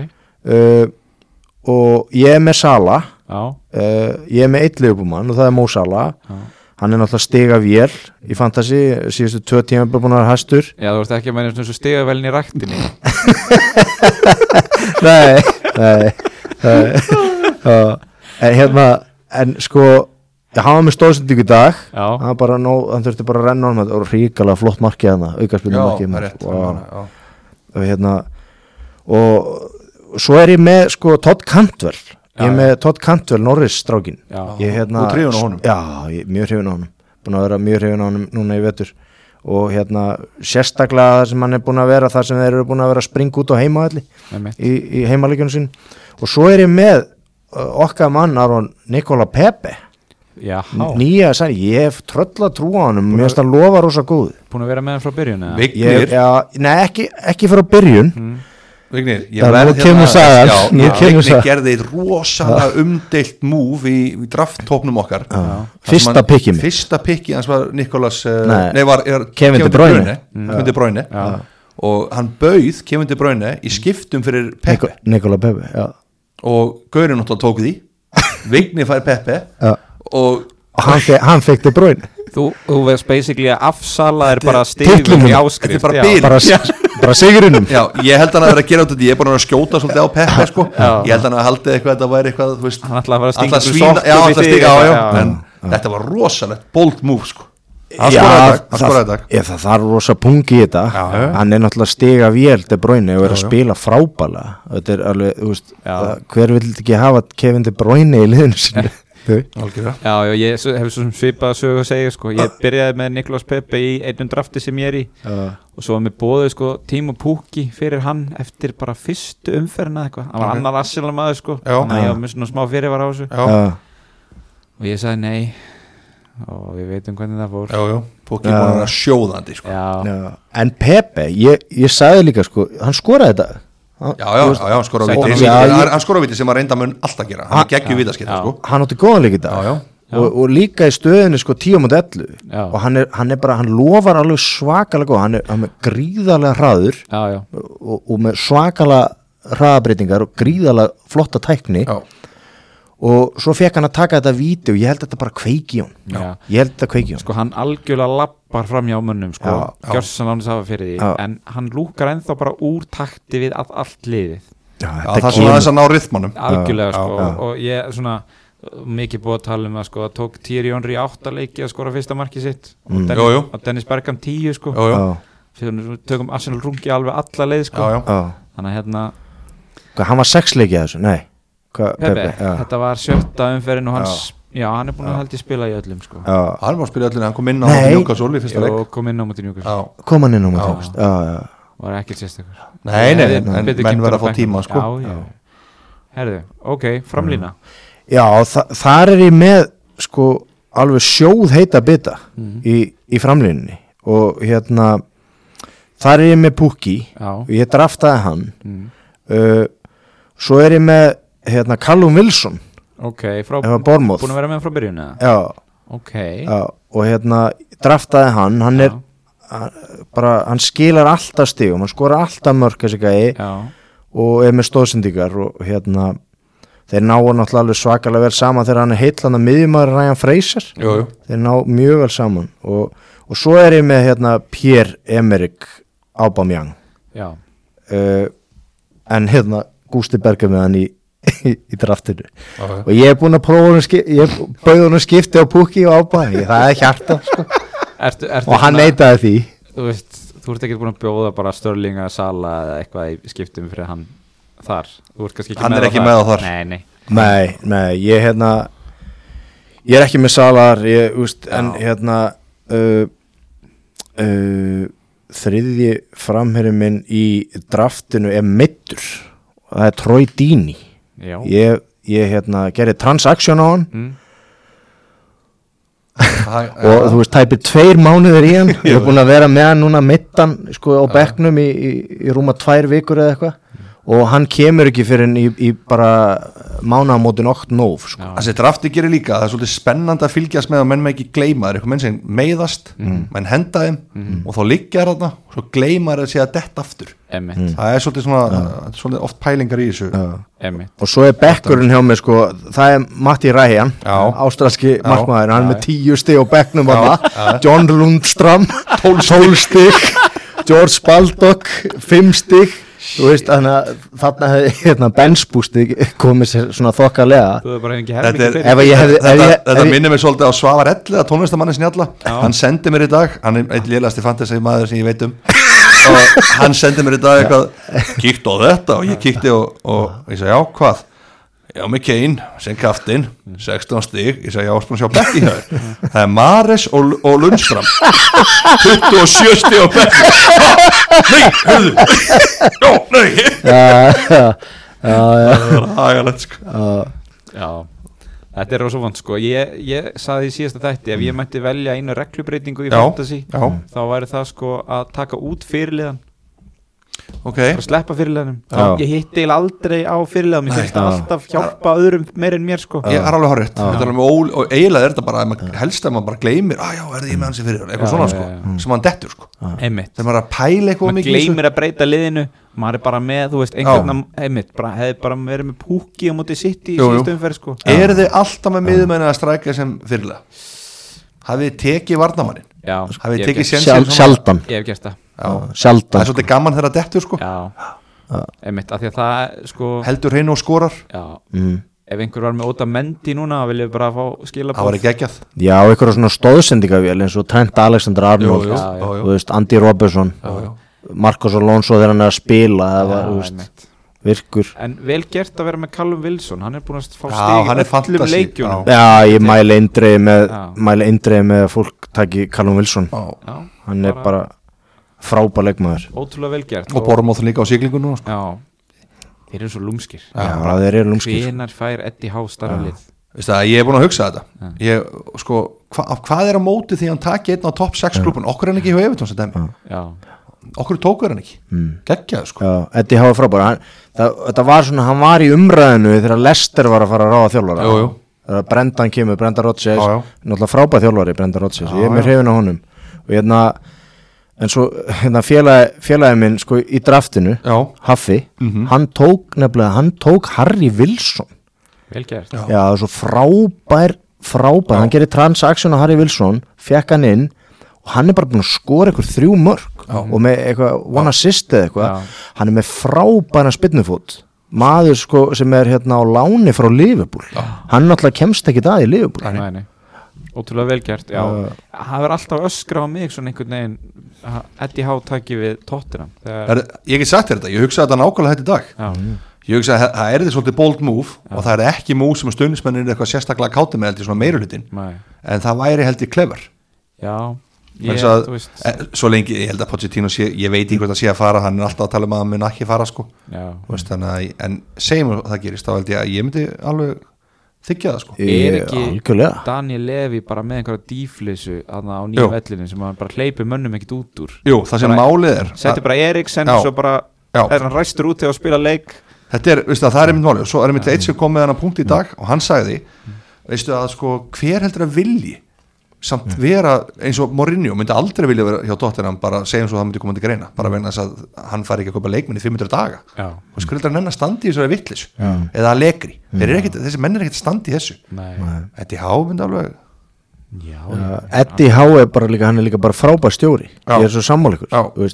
og ég með Salah ég með 1 Liverpoolmann og það Mo Salah hann er náttúrulega stigavél í fantasy síðustu 2 tíma búin að vera hæstur Já, þú veist ekki að meina svona stigavélin í ræktinni Nei en hann var með stóðsendingu í dag hann þurfti bara að renna hann það var ríkala flott markið hann aukaspilnum markið og svo ég með Todd Cantwell ég með Todd Cantwell Norris strákin og trefun á honum ég mjög hrifin á honum búin að vera mjög hrifin á honum núna í vetur og sérstaklega það sem hann er búin að vera þar sem þeir eru búin að vera að springa út á heimavalli í heimalegjónu sín og svo ég með okkar mann Aron Nikola Pepe nýja særi, ég hef trölla trú á honum mér finnst að lofa rosa góð búin að vera með hann frá byrjun Vignir nei ekki frá byrjun Vignir, Vignir gerði rosalega umdeilt múf í drafttópnum okkar fyrsta pikki hans var Nikolas Kevin De Bruyne og hann bauð Kevin De Bruyne í skiptum fyrir Pepe Nikola Pepe og Gaurinn náttúrulega tók því Vignir fær Pepe og hann fekk De Bruyne þú veist basically að afsala bara stigum í áskrift bara sigurinnum ég held hann að vera að gera út þetta ég er bara að skjóta svolítið á Pepe ég held hann að haldi eitthvað þetta væri eitthvað hann ætlaði að fara að stinga en þetta var rosalegt bold move það þarf rosa pungi í þetta hann er náttúrulega stiga vél De Bruyne og er að spila frábæla þetta er alveg hver vill ekki hafa Kevin De Bruyne í liðinu sinni Já, ég hef svo svipað sögu að segja ég byrjaði með Nikolas Pepe í einnum drafti sem ég er í og svo var mér boðið Timo Pukki fyrir hann eftir bara fyrstu umferðina eitthvað hann var annar Arsenal maður þannig að ég var með svona smá fyrirvar á þessu og ég sagði nei og við veitum hvernig það fór Pukki var að sjóðandi en Pepe, ég sagði líka hann skoraði þetta hann skora á viti sem að reynda mun alltaf gera hann geggju vitaskipta hann átti góðan leik í dag og líka í stöðinu sko 10-11 og hann lofar alveg svakalega góð, hann er gríðarlega hraður og með svakalega hraðabreytingar og gríðarlega flotta tækni og svo fekk hann að taka þetta víti og ég held þetta bara kveiki í hún sko hann algjörlega lappar fram hjá mönnum sko, gjörsan lánis hafa fyrir því en hann lúkar ennþá bara úr takti við allt liðið það er svona þess að ná rytmanum algjörlega sko og ég svona mikið búið að tala það sko, það tók Thierry Henry 8 leiki að skora fyrsta markið sitt og Dennis Bergkamp 10 sko fyrir tökum Arsenal rungi alveg alla leið sko þannig að hann var 6 leiki að þessu, nei Pepe, þetta var 7. umferðin og hann er búin að held ég spila í öllum sko. Hann var að spila í öllum, hann kom inn á Newcastle í fyrsta leik kom inn á móti Newcastle kom hann inn á móti Newcastle var ekkert sérstakur nei, menn verða að fá tíma sko. Herðu, ok, framlína já, þar er ég með sko alveg sjóð heita bita í framlínunni og þar er ég með Pukki og ég draftaði hann svo er ég með Callum Wilson búin að vera með hann frá byrjun og draftaði hann er bara, hann skilar alltaf stigum, hann skora alltaf mörk þessi gæi og er með stóðsendingar og þeir ná náttúrulega alveg svakalega vel saman þegar hann er heillandi miðjumaður Ryan Fraser þeir ná mjög vel saman og svo er ég með Pierre-Emerick Aubameyang en Gústi Berger með hann í draftinu og ég er búin að prófa ég bauð hann skipti á Pukki og Aubameyang það er hjarta sko. og hann neitaði því þú ert ekki búin að bjóða bara Störlinga, Sala eða eitthvað í skiptum fyrir hann þar hann er ekki með á þar nei, ég er ekki með Salar en þriðji framherri minn í draftinu er meiddur og það er Troy Deeney ég gerði transaksjón á hann og þú veist tæpir 2 mánuðir í hann ég er búin að vera með hann núna meiddan sko á bekknum í rúma 2 vikur eða eitthvað og hann kemur ekki fyrir í bara mánaðamótin 8-9 sko. Þessi drafti gerir líka, það er svolítið spennandi að fylgjast með að menn með ekki gleyma, það er eitthvað menn sem meiðast menn henda þeim og þá liggja þarna og svo gleyma það að sé að detta aftur það er svolítið svona svolítið oft pælingar í þessu og svo er bekkurinn hjá mig sko, það er Matti Ræhjan ástralski markmaður, hann er með 10 stig á bekknum John Lundstram 12 stig George Baldock 5 stig þú veist, þarna hefði benchbústi komið sér svona þokkalega þetta minnir mig svolítið á Svavar Elli að tónlistamanni Snjalla hann sendi mér í dag, hann er einn lélegasti fantasy maður sem ég veit og hann sendi mér í dag eitthvað kíkt á þetta og ég kíkti og ég sagði já, hvað? Já, með Kane, sem kaftinn 16 stig, ég sagði já, spún sjá Bekki hér það er Mares og Lundstram 27 stig á Bekki nei, hörðu það var hagalegt sko þetta er rosa vant sko ég saði í síðasta þætti ef ég mætti velja einu reglubreitingu í fantasy þá væri það sko að taka út fyrirliðan að sleppa fyrirliðanum ég hitti aldrei á fyrirliðanum ég finnst það alltaf hjálpa öðrum meir en mér sko ég er alveg horrið og eiginlega er þetta bara helst að maður bara gleymir já, er það ég með hans í fyrirliðan eitthvað svona sko sem hann dettur sko þegar maður er að pæla eitthvað maður gleymir að breyta liðinu maður er bara með, þú veist, einhvern hefði bara verið með Pukki á móti City í síðustu umferð sko eru þið alltaf með miðjumenn að strækja sem fyrirliða hafið þið tekið varnarmannin hafið þið tekið sénsinn sjaldan ég hef gert það sjaldan það er svolítið gaman þegar það dettur sko af því að það sko heldur hreinu og skorar ef einhver var með Otamendi núna þá vil ég bara fá skilabóð það var ekki geggjað já, einhverja svona stóðsendingavél eins og Trent Alexander-Arnold þú veist, Andy Robertson Marcos Alonso þegar hann er að spila það var, virkur en vel gert að vera með Callum Wilson hann er búin að fá stig öllum leikjunum ég mæli eindreið með að fólk taki Callum Wilson hann er bara frábær leikmaður ótrúlega vel gert og Bournemouth líka á siglingu sko. þeir eru svo lúmskir hvenær fær Eddie Howe starra lið ég er búin að hugsa þetta ég, sko, hvað er á móti því hann taki einn á top 6 klubun okkur er hann ekki hjá Evertón okkur tókur hann ekki geggjað sko Eddie Howe frábær þetta var svona, hann var í umræðinu þegar Leicester var að fara að ráða þjálfara Brendan kemur, Brendan Rodgers Já. náttúrulega frábæð þjálfari Brendan Rodgers, Já, ég er með já. hrifin á honum og en svo félagi minn sko í draftinu Já. Haffi, hann tók Harry Wilson vel gert. já, það er svo frábær hann gerir transaction á Harry Wilson, fekk hann inn og hann er bara búin að skora eitthvað 3 mörg og með eitthvað one assist eða eitthvað, hann er með frábæran spyrnufót, maður sko sem er hérna á láni frá Liverpool, hann náttúrulega kemst ekki það í Liverpool. Nei. Ótrúlega vel gert, já. Það er alltaf öskra á mig svona einhvern veginn Eddie Howe tæki við Tottenham Ég get sagt þér þetta, ég hugsaði þetta nákvæmlega þetta í dag. Ég hugsa að það er svolítið bold move og það er ekki move sem stuðningsmennir er eitthvað sérstaklega káti með held í svona meirihlutin, en það væri held í clever. Já, svo lengi, ég held að Pochettino sé, ég veit ekki hvort það sé að fara, hann er alltaf að tala um að hann mun ekki fara sko. Þannig að, en segjum að það gerist, þá held ég að ég myndi alveg þykja það sko. Er ekki algjörlega. Daniel Levy bara með einhverja dífleysu á nýja vellinu sem hann bara hleypir mönnum ekkit út úr? Jú, það sem málið er setti bara Eriksen, svo bara er hann ræstur út til að spila leik. Þetta er, veistu það er einmitt málið, og svo er einmitt eitt sem kom með hann að punkt í dag og hann sagði, veistu að sko hver heldur að vilji samt vera eins og Mourinho myndi aldrei vilja vera hjá Tottenham, bara segjum svo það myndi koma til greina, bara vegna þess að hann fari ekki að kaupa leikmenn í 500 daga og sko heldur að nenn að standi í þessari vittlis eða að lekri, þessi menn er ekkert að standi í þessu. Eddie Howe myndi alveg Eddie Howe er bara líka, hann er líka bara frábær stjóri, ég er svo sammála ykkur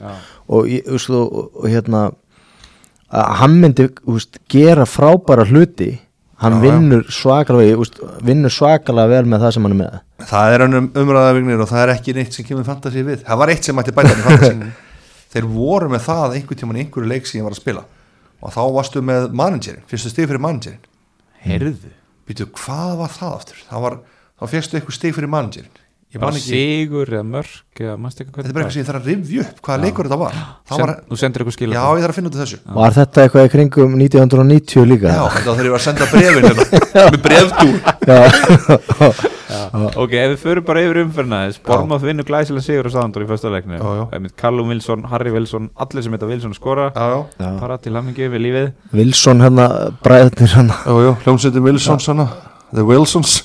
og hérna að hann myndi gera frábæra hluti, hann vinnur svakalega vel með það sem hann er með. Það er umræðavignir og það er ekki neitt sem kemur fantasy við. Það var eitt sem mætti bæta með fantasy. Þeir voru með það einhvern tímann í einhverju leik sem ég var að spila og þá varstu með managerinn, fyrstu stig fyrir managerinn. Heyrðu, býtu, hvað var það aftur? Þá fyrstu eitthvað stig fyrir managerinn. Bara sigur eða mörk eða mannst eitthvað. Þetta er bara eitthvað sem ég þarf að rifja upp hvaða leikur þetta var. Þú sendir eitthvað skil. Já, ég þarf að finna út af þessu. Var þetta eitthvað í kringum 1990 líka? Já, þetta þegar ég var að senda brefin með brefdúr. Ok, ef við förum bara yfir umferðina, Bournemouth vinnur glæsilega sigur á Southampton í fyrsta leiknum. Callum Wilson, Harry Wilson, allir sem heita Wilson skora. Bara til hamingju við lífið. Wilson hérna, bræðnir hérna. Hljómsveitin Wilsons hérna, The Wilsons.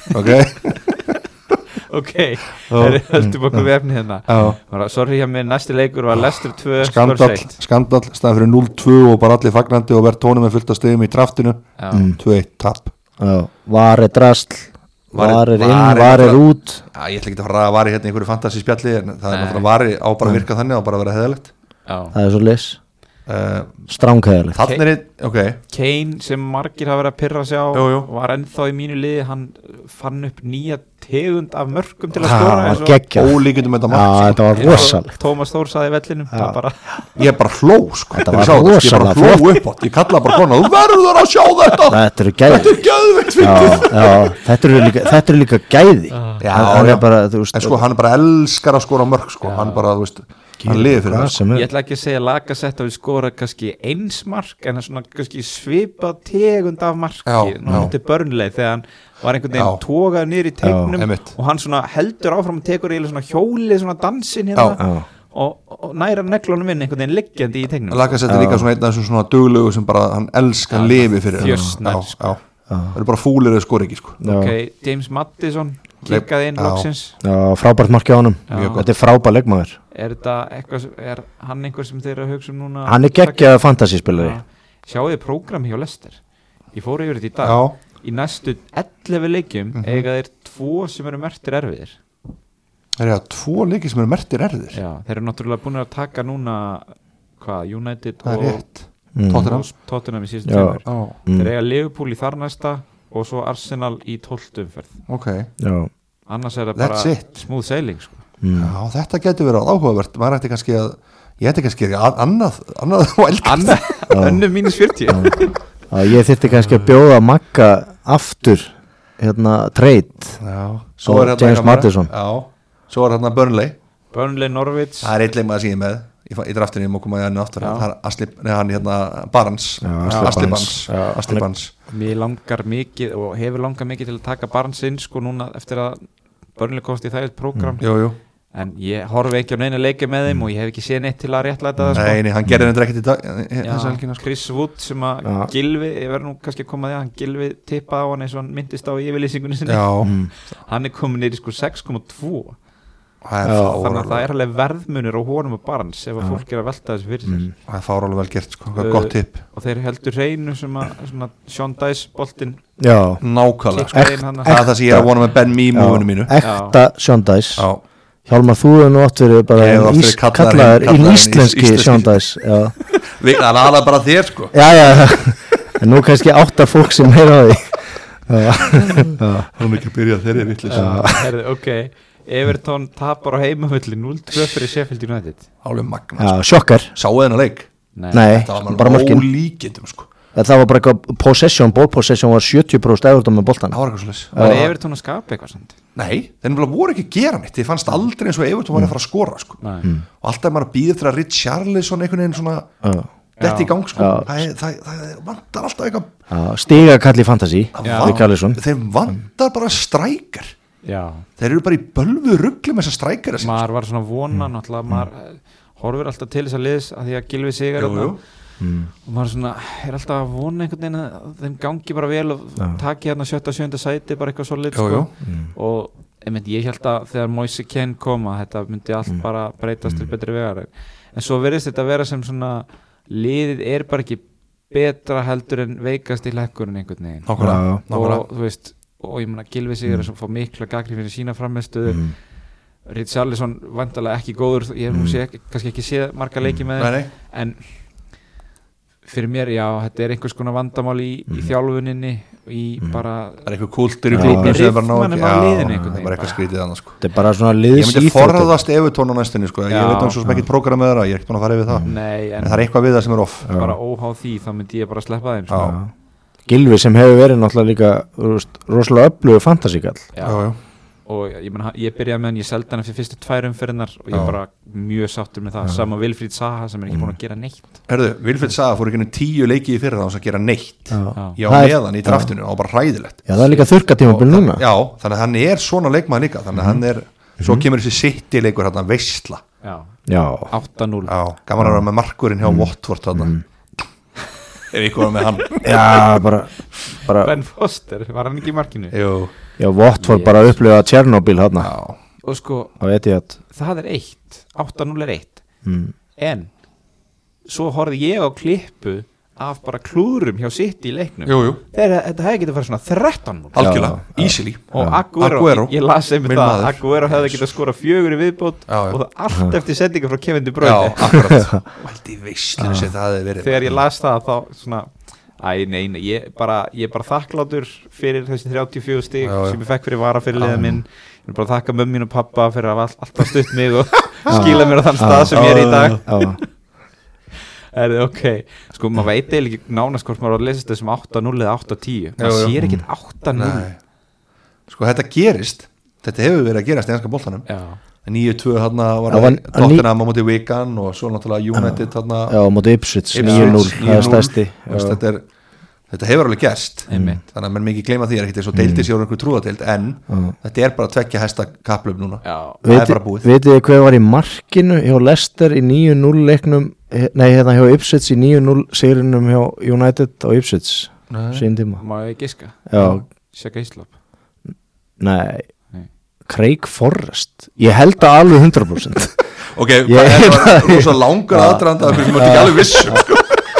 Ok, höldum okkur við efni hérna. Sorry hjá mig, næsti leikur var Leicester 2 skandall, staðan fyrir 0-2 og bara allir fagnandi og verð tónum með fullt af stegum í draftinu. 2-1 tap. Var drasl, var inn, var út. Ég ætla ekki að fara að vari hérna í einhverju fantasy spjalli, en það er náttúrulega vari á bara að virka þannig og bara að vera heiðalegt. Það er svo leys stránkæðilegt. Þannig er, Kane sem margir hafa verið að pirra sig á var ennþá í mínu liði, hann fann upp nýja tegund af mörkum til að skora ólíkundum þetta mark. Þetta var rosalega. Tómas Þór saði í vellinum ég er bara hló sko. Þetta var rosalega flott. Ég kalla bara kona, þú verður að sjá þetta. Þetta eru gæði. Þetta eru líka gæði. En sko hann bara elskar að skora mörk sko. Hann bara, þú veist, hann liði fyrir það. Ég ætla ekki að segja Lacazette að við skora kannski eins mark, en svona kannski svipað tegund af marki til Burnley þegar hann var einhvern veginn tógað niður í tegnum og hann svona heldur áfram og tekur eiginlega svona hjólið, svona dansin hérna og næra neglunum inn einhvern veginn liggjandi í tegnum. Lacazette líka svona einn af þessum svona duglegu sem bara hann elskar lifi fyrir það. Það er bara fúlir eða skor ekki sko. James Maddison klikkaði inn loksins. Frábært mark hjá honum. Þetta er frábær leikmaður. Er hann einhver sem þeir eru að hugsa um núna? Hann er geggjað fantasy-spilari. Sjáu þið prógram hjá Leicester. Ég fór yfir þetta í dag. Í næstu 11 leikjum eiga þeir 2 sem eru merktir erfiðir. Þeir eru 2 leiki sem eru merktir erfiðir? Já, þeir eru náttúrulega búin að taka núna United og Tottenham í síðustu tveimur. Þeir eiga Liverpool í þar næsta og svo Arsenal í 12. umferð. Annars er það bara smooth sailing sko. Já, þetta getur verið áhugavert. Maður ætti kannski að annað önnum -40. Ég þyrfti kannski að bjóða Magga aftur hérna trade og James Maddison. Svo er hérna Burnley Norwich. Það er eitthvað að síða með í draftinu, ég má koma í ennu aftur. Það er hann hérna Barnes. Ashley Barnes. Mér langar mikið og hefur langar mikið til að taka Barnes inn sko núna eftir að Burnley komst í þægilegt prógram. en ég horfi ekki á neina leiki með þeim og ég hef ekki séð neitt til að réttlæta það Nei, hann gerði þetta ekkert í dag þessa helgina, Chris Wood sem að Gylfi, ég verður nú kannski að koma að því að hann Gylfi tippaði á hann eins og hann myndist á yfirlýsingunni sinni hann komin niður í 6,2 þannig að það alveg verðmunir á honum og Barnes ef að fólk að velta þessu fyrir sér það fárálega vel gert, gott tipp og þeir heldur hreinu sem að Sean Dice boltinn nákvæmlega, það sem ég er að vona með Ben Mee múinu mínu ekta Sean Dice Hjálmar, þú hefur nú oft verið bara kallaður í íslenski Sean Dice það er alveg bara þér sko en nú kannski 8 fólk sem heyra á því hún ekki byrjað þeirri vitlis ok, Everton tapar á heimavölli 0-2 fyrir Sheffield United alveg magna sjokkar sáu þennan leik? Nei, bara ólíkindum sko það var bara eitthvað possession, ball possession var 70% Everton með boltan það var eitthvað svolítið var Everton að skapa eitthvað samt? Nei, þeir voru ekki að gera neitt þið fannst aldrei eins og Everton var að fara að skora sko. Og alltaf maður býðir til að Richarlison einhvern veginn svona dett í gang sko. það vantar alltaf eitthvað stiga kall í fantasy þeir vantar bara strækjar þeir eru bara í bölvu rugli með þessa strækjar maður var svona vona náttúrulega maður horfir alltaf til þess að liðs að því að Gylfi sigar og maður svona, er alltaf að vona einhvern veginn að þeim gangi bara vel og taki hérna 7. sæti bara eitthvað solid sko. Og ég held að þegar Moise Kean koma þetta myndi allt bara breytast til betri vegar en svo verðist þetta vera sem svona liðið er bara ekki betra heldur en veikast í hlekkurinn einhvern veginn og þú veist og ég meina Gylfi sig að fá mikla gagnrýni fyrir sína frammistöðu Richarlison vantarlega ekki góður ég hef nú kannski ekki séð marga leiki með þeim en fyrir mér, þetta er einhvers konar vandamál í þjálfuninni í bara það er eitthvað kultur í klúbnum sem bara ná það er bara eitthvað skrítið annars sko. þetta er bara svona liðs ég myndi forðast Everton á næstunni sko. ég veit svo sem ekki prógram með það, ég er ekki búin að fara yfir það en það er eitthvað við það sem er off bara óháð því, þá myndi ég bara sleppa þeim sko. Gylfi sem hefur verið náttúrulega líka rosalega öflugur fantasíkall og ég byrjaði með hann, ég seldi hann eftir fyrstu 2 umferðinar og ég er bara mjög sáttur með það sama Wilfried Zaha sem er ekki búin að gera neitt Wilfried Zaha fór ekki 10 leiki í fyrra þá að gera neitt já meðan í draftinu og bara hræðilegt það er líka þurrkatímabil núna já, þannig að hann er svona leikmaður líka þannig að hann er, svo kemur þessi City leikur hann veistla 8-0 gaman að vera með markurinn hjá Watford ef ég komið með hann bara Ben Foster, var hann ekki í markinu? Já, Watford bara upplifa Tjernobyl hérna og sko, það er 8-0 er 1 en svo horfði ég á klippu af bara klúðurum hjá City í leiknum þetta hefði getið að fara svona 13-0 algjörlega, easily og Aguero, ég las einmitt það Aguero hefði getið að skora 4 í viðbót og það allt eftir sendinga frá Kevin De Bruyne veldi veislinu sem það hefði verið þegar ég las það þá svona ég er bara þakklátur fyrir þessi 34 stig sem ég fekk fyrir vara fyrir liða minn ég er bara að þakka mömmin og pappa fyrir að hafa alltaf stutt mig og skila mér á þann stað sem ég er í dag ok, sko maður veit eða ekki nánast hvort maður á að lesa þetta sem 8-0 eða 8-10 maður sér ekkert 8-0 sko þetta gerist þetta hefur verið að gerast í enska boltanum 9-2 hérna var Tottenham á móti Wigan og svo náttúrulega United hérna á móti Ipswich 9-0 það er stærsti þetta hefur alveg gerst þannig að mann mikið gleyma því ekkert eins og deildi sér einhver trúðadeild en þetta er bara 2 hæsta kaplöf núna það er bara búið Vitið þið hver var í markinu hjá Leicester í 9-0 leiknum hérna hjá Ipswich í 9-0 sigrinum hjá United á Ipswich sín tíma má ég giska? Sjaka Íslap? Nei Craig Forrest ég held að alveg 100% ok, það var rosa langur aðdraðanda sem ég ekki alveg vissum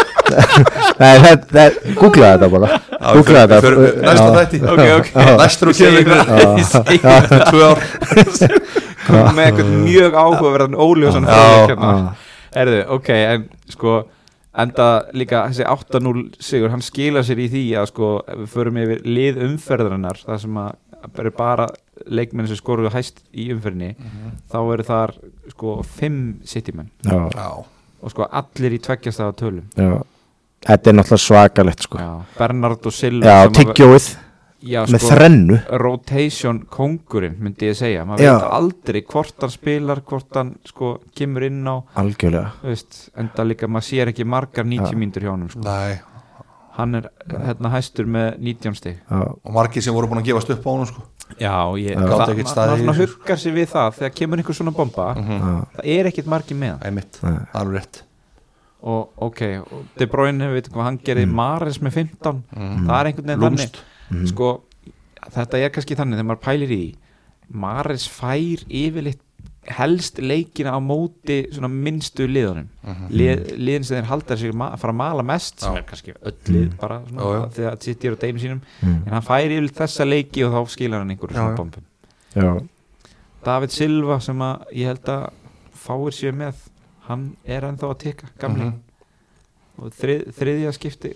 Nei, googla þetta bara googla þetta næsta þætti næstur og kemur 2 ár með eitthvað mjög áhugaverðan óljósan ok, en sko enda líka þessi 8-0 sigur hann skilar sér í því að sko við förum yfir lið umferðarinnar það sem að bara leikmenn sem skoruðu hæst í umferðinni þá eru þar sko 5 Citymenn og sko allir í 2 stafa tölum þetta er náttúrulega svakalegt sko Bernardo Silva tyggjóið með þrennu rotation kóngurinn myndi ég segja maður veit aldrei hvort hann spilar hvort hann sko kemur inn á algjörlega enda líka maður sér ekki margar 90 mínútur hjá honum sko. Nei, hann hérna hæstur með 19 stig og margir sem voru búin að gefast upp á honum sko. maður svona huggar sig við það þegar kemur einhver svona bomba það ekkert margir með það er rétt og ok, De Bruyne, við veitum hvað hann gerði Mahrez með 15 það einhvern veginn þannig sko, þetta kannski þannig þegar maður pælir í Mahrez fær yfirleitt helst leikina á móti svona minnstu liðunum liðin sem þeir halda sig að fara að mala mest sem kannski öll lið bara svona, þegar City á deginum sínum en hann fær yfirleitt þessa leiki og þá skilar hann einhverjum svona bombum David Silva sem að ég held að fáir sér með hann ennþá að teka gamli og þriðja skipti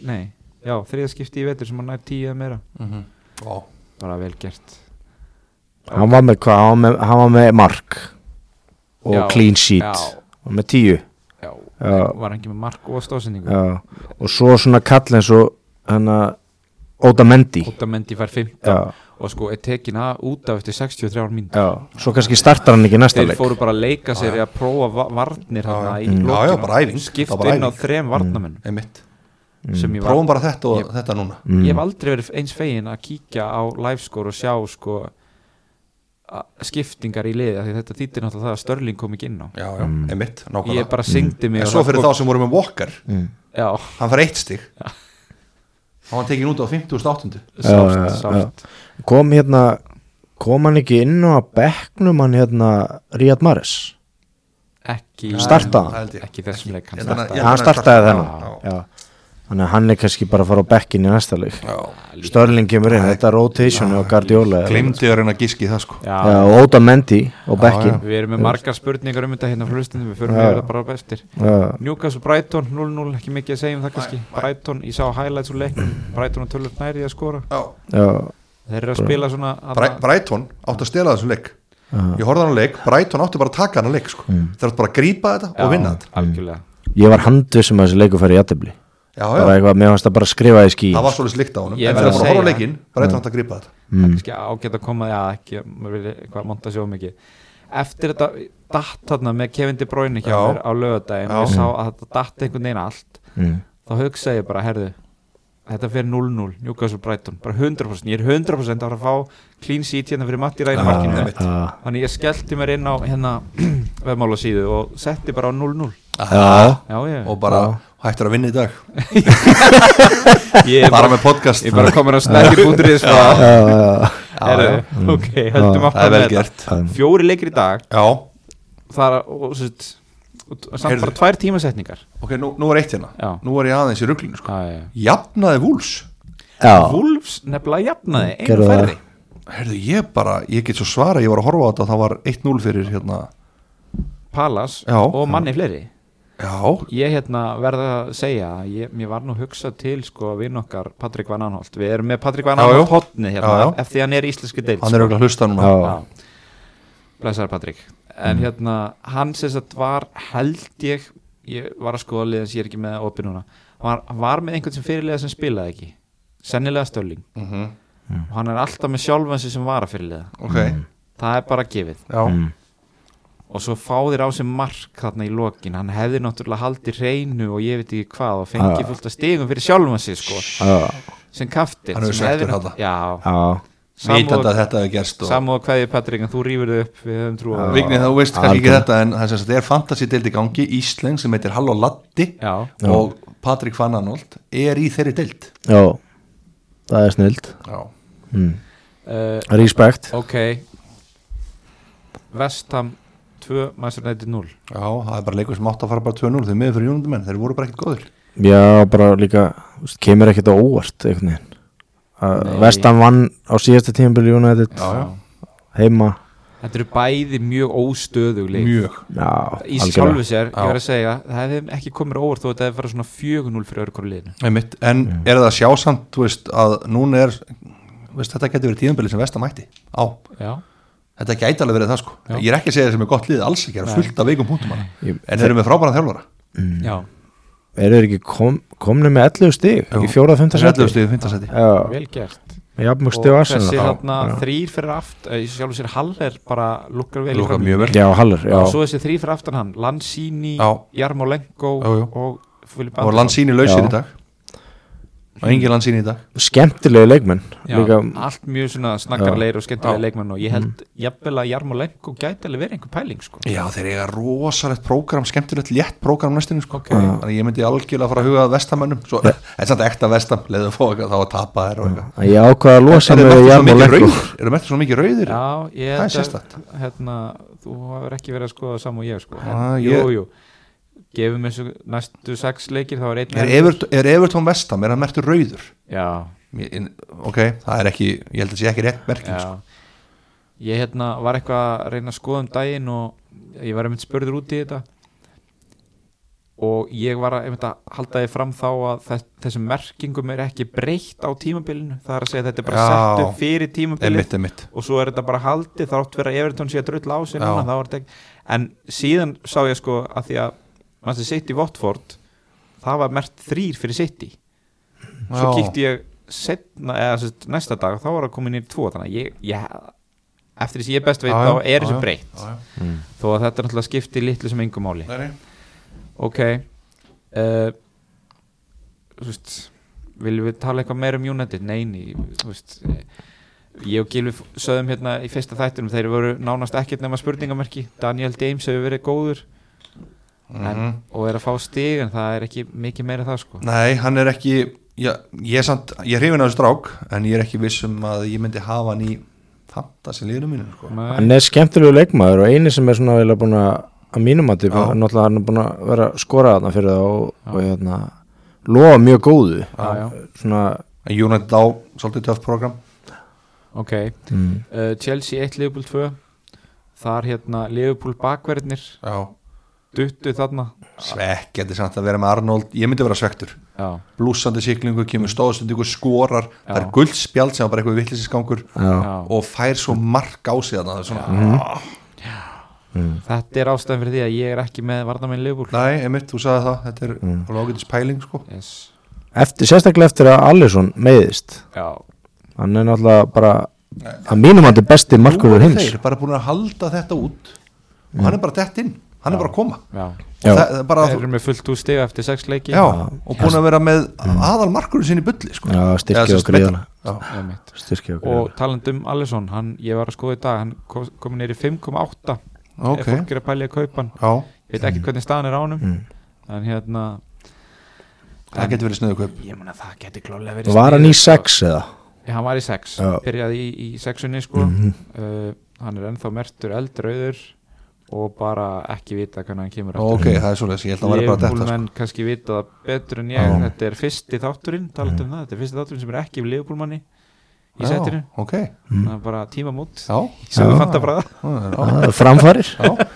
í vetur sem hann nær 10 eða meira bara vel gert hann var með hvað, hann var með mark og clean sheet og með 10 var hann ekki með mark og stóðsendingu og svo svona kall eins og Otamendi fær 15 og sko tekin út af eftir 63 mínútur svo kannski startar hann ekki næsta leik þeir fóru bara að leika sér að prófa varnir í lokinu skipta inn á 3 varnamennum prófum bara þetta og þetta núna ég hef aldrei verið eins fegin að kíkja á livescore og sjá sko skiptingar í liði því þetta þýttir náttúrulega það að Störling kom ekki inn á einmitt, nákvæmlega ég bara syngdi mig en svo fyrir þá sem voru með Walker hann fær 1 stig hann var tekin út á 50.800 sátt kom hann ekki inn á bekknum hann Riyad Mahrez ekki startaði ekki þessum leik hann startaði þennan þannig að hann kannski bara að fara á bekkin í næsta leik Störling kemur inn, þetta rotation og Guardiola glimti að reyna gíski í það sko og Otamendi á bekkin við erum með margar spurningar þetta hérna frá hlustinu við förum við það bara bestir Newcastle Brighton 0-0 ekki mikið að segja það kannski Brighton, ég sá highlights úr leiknum Brighton og tölvöld næri að skora þeir að spila svona Brighton átti að stela þessu leik ég horfði hann á leik, Brighton átti bara að taka hann á leik sko. þeir átti bara að grípa þetta og vinna þetta ég var handvissum að þessi leiku færi í jafntefli bara eitthvað, mér fannst það bara að skrifa í skí það var svolítið slikt á honum en það er bara að horfa á leikinn, Brighton átti að grípa þetta það er kannski ágætt að koma ekki, maður vil eitthvað monta sjó mikið eftir þetta datt þarna með Kevin De Bruyne hjá mér á laugardaginn og ég sá að þetta datt einhvern veginn allt þá hugsaði ég bara, herðu þetta fyrir 0-0, Newcastle Brighton bara 100%, ég 100% að fá clean sheet hérna fyrir Matti Ræn markinu þannig ég skellti mér inn á vefmálasíðu og setti bara á 0-0 og bara hættur að vinna í dag bara með podcast ég bara komin að snækir.is ok, höldum að það vel gert 4 leikir í dag það samt bara 2 tímasetningar ok, nú er eitt hérna nú er ég aðeins í ruglinu sko. jafnaði Wolves Wolves nefnilega jafnaði einu færri herðu ég get svo svara ég var að horfa á þetta það var 1-0 fyrir hérna Palace og manni fleiri ég verða að segja mér var nú hugsað til sko vinn okkar Patrik Van Aanholt við erum með Patrik Van Aanholt hotni eftir hann íslenski deild hann örugglega að hlusta núna blessaður Patrik en hann sem sagt var held ég var að skoða liðan sem ég ekki með opið núna hann var með einhvern sem fyrirliða sem spilaði ekki sennilega Störling og hann alltaf með sjálfansi sem var að fyrirliða það bara gefið og svo fá þér á sem mark þarna í lokin hann hefði náttúrulega haldið hreinu og ég veit ekki hvað og fengi fullt af stigum fyrir sjálfansi sko sem kaftin hann hefur svektur þetta vitandi að þetta hefur gerst samúð kveðið Patrik en þú rýfur þau upp við höfum trú á Vigni þú veist kannski ekki þetta en það er fantasy-deild í gangi Ísland sem heitir Hall og Latti og Patrik Van Aanholt er í þeirri deild það er snild respect ok West Ham 2, Manchester United 0 það er bara leikur sem átt að fara bara 2-0 þeir miður fyrir United menn, þeir voru bara ekkert góðir bara líka, kemur ekkert á óvart West Ham vann á síðasta tímabili United heima þetta eru bæði mjög óstöðug leik í sjálfu sér, ég var að segja það hefði ekki komið óvart þó að þetta hefði farið svona 4-0 fyrir öðru hverju liðinu en er það sjásamt að núna þetta getur verið tímabili sem West Ham mætti þetta gæti alveg verið það sko ég er ekki að segja það sem er gott lið, alls ekki er fullt af veikum punktum en þeir eru með frábæran þjálfara eru þeir ekki komnið með 11 stig í 4.-5. seti vel gert þessi 3 fyrir aftan sjálf sér Haller bara lukkar vel og svo þessi 3 fyrir aftan hann Lanzini, Jarmolenko og Lanzini lausir í dag og engin land sín í dag skemmtilegu leikmenn líka, allt mjög svona snakkarleir og skemmtilega leikmenn og ég held jafnvel að Jarmolenko gæti alveg verið einhver pæling sko. Já, þeir eiga rosalegt prógram, skemmtilegt létt prógram næstunni sko. Þannig að ég myndi algjörlega fara að huga að vestamönnum svo, en samt ekta vestam, leiðu að fá eitthvað þá að tapa þér og eitthvað ég ákvaða að losa með Jarmolenko Eru með svona mikið rauðir? Já, ég held að þú hefur ekki verið að skoða saman og ég sko. Jú gefum þessu næstu 6 leikir þá er Everton vestam, er hann merktur rauður? Já ok, það er ekki, ég held að það sé ekki rétt merking sko. Ég var eitthvað að reyna að skoða daginn og ég var einmitt spurður út í þetta og ég var að halda því fram þá að þessum merkingum er ekki breytt á tímabilinu, það er að segja að þetta er bara sett upp fyrir tímabilið og svo er þetta bara haldið þátt vera Everton sé að drull á sig núna, en síðan sá ég sko að því að Manchester City Watford það var merkt 3 fyrir City svo kíkti ég setna, eða næsta dag þá var það komin í 2 þannig að ég eftir þess að ég best veit þá er þessu breytt þó að þetta náttúrulega skipti litlu sem engum máli ok viljum við tala eitthvað meira United? Neini ég og Gylfi sögðum í fyrsta þættunum þeir voru nánast ekkert nema spurningamerki Daniel James hefur verið góður og er að fá stig en það er ekki mikið meira það sko. Nei, hann er ekki ég er hrifinn af þessu strák en ég er ekki viss að ég myndi hafa hann í fantasy liðinu mínu sko. Hann er skemmtilegu leikmaður og eini sem er svona vel að búin að mínum að náttúrulega hann er búin að vera skorað þarna fyrir það og lofa mjög góðu svona United á svolítið töff program ok Chelsea 1 Liverpool 2 þar Liverpool bakverðnir duttu þarna svekkjandi samt að vera með Arnold ég myndi vera svektur blúsandi siklingu, kemur stóðstundingu, skorar það er guldspjald sem var bara eitthvað vitleysisgangur og fær svo mark á sig þetta er ástæðan fyrir því að ég er ekki með varnarmenn Liverpool nei, einmitt, þú sagði það, þetta er ágætis pæling sko. sérstaklega eftir að Alisson meiðist hann er náttúrulega bara að mínum að þetta er besti markvörður heims þeir er bara búin að halda þetta út og hann er bara dett inn hann er bara að koma þeir eru með fullt úr stiga eftir 6 leiki og búin að vera með aðal markurinn sinni bulli sko. styrkja og gríðana og talandum Alisson ég var að skoða í dag hann kom neyri 5,8 ef fólk er að pælja að kaupa hann ég veit ekki hvernig staðan er á honum en það getur verið snöðu kaup ég meina það getur klálega verið var hann í 6 eða? Hann var í 6 byrjaði í 6-unni sko. Hann er ennþá merktur eldrauður og bara ekki vita hvernig hann kemur ok, það er svolítið, ég held að vera bara þetta Liverpool-menn kannski vita það betur en ég þetta er fyrsti þátturinn, þetta er fyrsti þátturinn sem er ekki við Liverpool-manni í setinu það er bara tímamót sem við fanta bara framfarir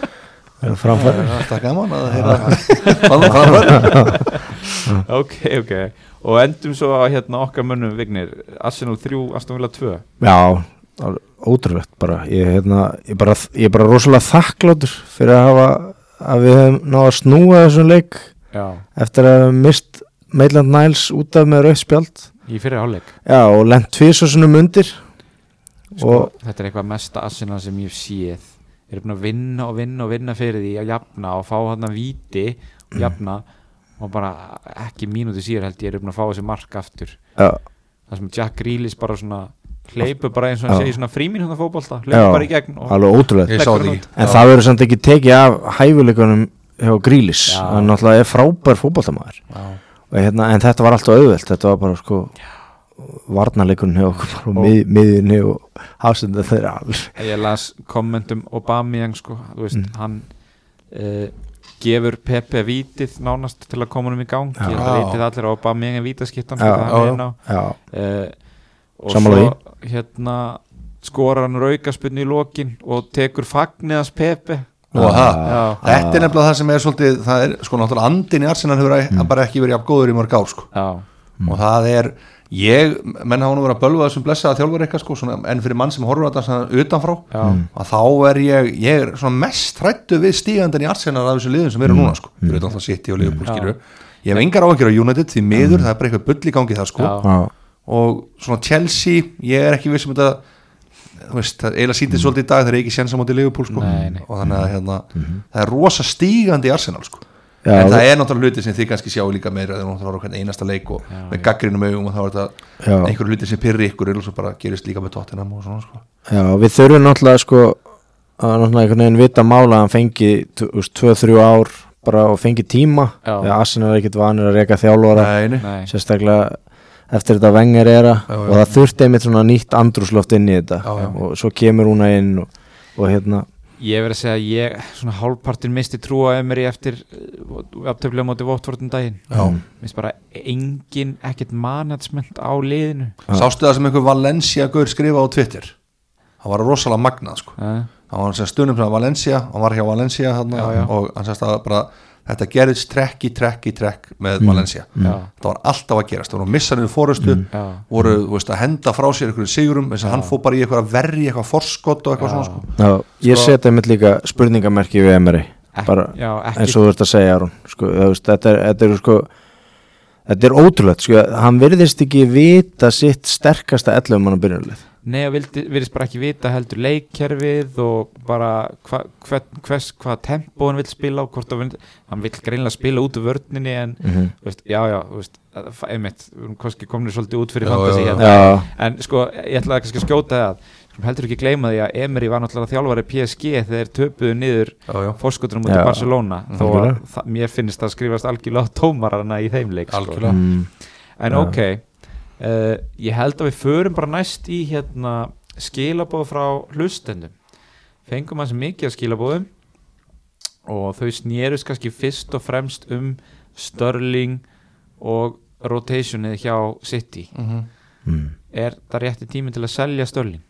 það er gaman að heyra framfarir ok og endum svo að okkar mönnum Vignir, Arsenal 3, Aston Villa 2 já, ótrúlegt bara ég er bara rosalega þakklátur fyrir að við hefum náða að snúa þessum leik eftir að við mist Maitland Niles út af með rautt spjald í fyrri hálfleik og lent 2 sunum undir sko, þetta er eitthvað mesta Arsenal sem ég séð þeir eru búin að vinna fyrir því að jafna og fá hann að víti og jafna og bara ekki mínúti síðar held ég eru búin að fá þessi mark aftur það sem Jack Grealish bara svona hleypur bara eins og hann segir svona frímín hérna fótbolta hleypur bara í gegn alveg ótrúlega en það verður samt ekki tekið af hæfileikunum hjá Grealish hann náttúrulega er frábær fótboltamaður en þetta var alltaf auðvelt þetta var bara sko varnarleikunum hjá okkur og miðjunni og hafsenda þeirra ég las kommentum Aubameyang sko þú veist hann gefur Pepe vítið nánast til að koma í gang ég veit allir á Aubameyang vítaskiptan og svo skorar hann aukaspyrnu í lokin og tekur fagniðas Pepe þetta er nefnilega það sem er svolítið það er sko náttúrulega andin í Arsenal hefur bara ekki verið jafn góður í mörg ár sko. Og það er menn hafa nú verið að bölva þessum blessaða þjálfur eitthvað sko, svona, en fyrir mann sem horfur að það utanfrá að þá er ég er svona mest hræddu við stígandan í Arsenal af þessu liðum sem eru núna sko, fyrir utan það City og Liverpool skilur ég hef engar áhyggjur á United því miður það er bara eitthvað bull í gangi það sko og svona Chelsea, ég er ekki viss um þetta þú veist, það eiginlega sýndið svolítið í dag þegar ég ekki séns á móti Liverpool sko og þannig að það er rosa stígandi í Arsenal sko en það er náttúrulega hluti sem þið kannski sjáu líka meira þegar náttúrulega hvern einasta leik og með gaggrinum augum og þá er þetta einhverju hluti sem pyrri ykkur og svo bara gerist líka með Tottenham og svona sko. Já, við þurfum náttúrulega sko að náttúrulega einhvern veginn vita mála að hann fengi 2-3 ár bara og fengi tíma þegar Arsenal er ekkert vanir að reka þjálfara sérstaklega eftir þetta Wenger og það þurfti einmitt svona nýtt andrúsloft inn í þetta og svo kemur hún að inn og hérna Ég verið að segja að ég svona hálfpartin misti trú á Emery eftir aftöflega móti Watford daginn. Minnst bara ekkert management á liðinu. Sástu það sem einhver Valencia-gaur skrifa á Twitter? Það var rosalega magnað sko. Það var stundum sem Valencia, hann var hjá Valencia þarna, og hann sagði að bara þetta gerðist trekk með Valencia. Það var alltaf að gerast, það voru missanir fórustu, voru að henda frá sér einhverjum sigurum, þess að hann fór bara í eitthvað að verja eitthvað forskott og eitthvað svona sko. Já, ég seti einmitt líka spurningamerki við Emery, bara eins og þú ert að segja Aron, sko, þetta er ótrúlegt, sko, hann virðist ekki vita sitt sterkasta 11 manna byrjunarlið. Nei, og virðist bara ekki vita heldur leikkerfið og bara hvað tempó hann vill spila og hvort hann vill greinilega spila út úr vörninni en einmitt, við erum kannski komin svolítið út fyrir fantasy hérna. En sko, ég ætlaði kannski að skjóta það heldur ekki gleyma því að Emery var náttúrulega þjálfari PSG þegar þeir töpuðu niður fórskotunum út í Barcelona þó að mér finnst það skrifast algjörlega á tómarana í þeim leik sko. En ok ég held að við förum bara næst í hérna skilaboð frá hlustendum fengum hans mikið af skilabóðum og þau snerust kannski fyrst og fremst Sterling og rotationið hjá City er það rétti tíminn til að selja Sterling?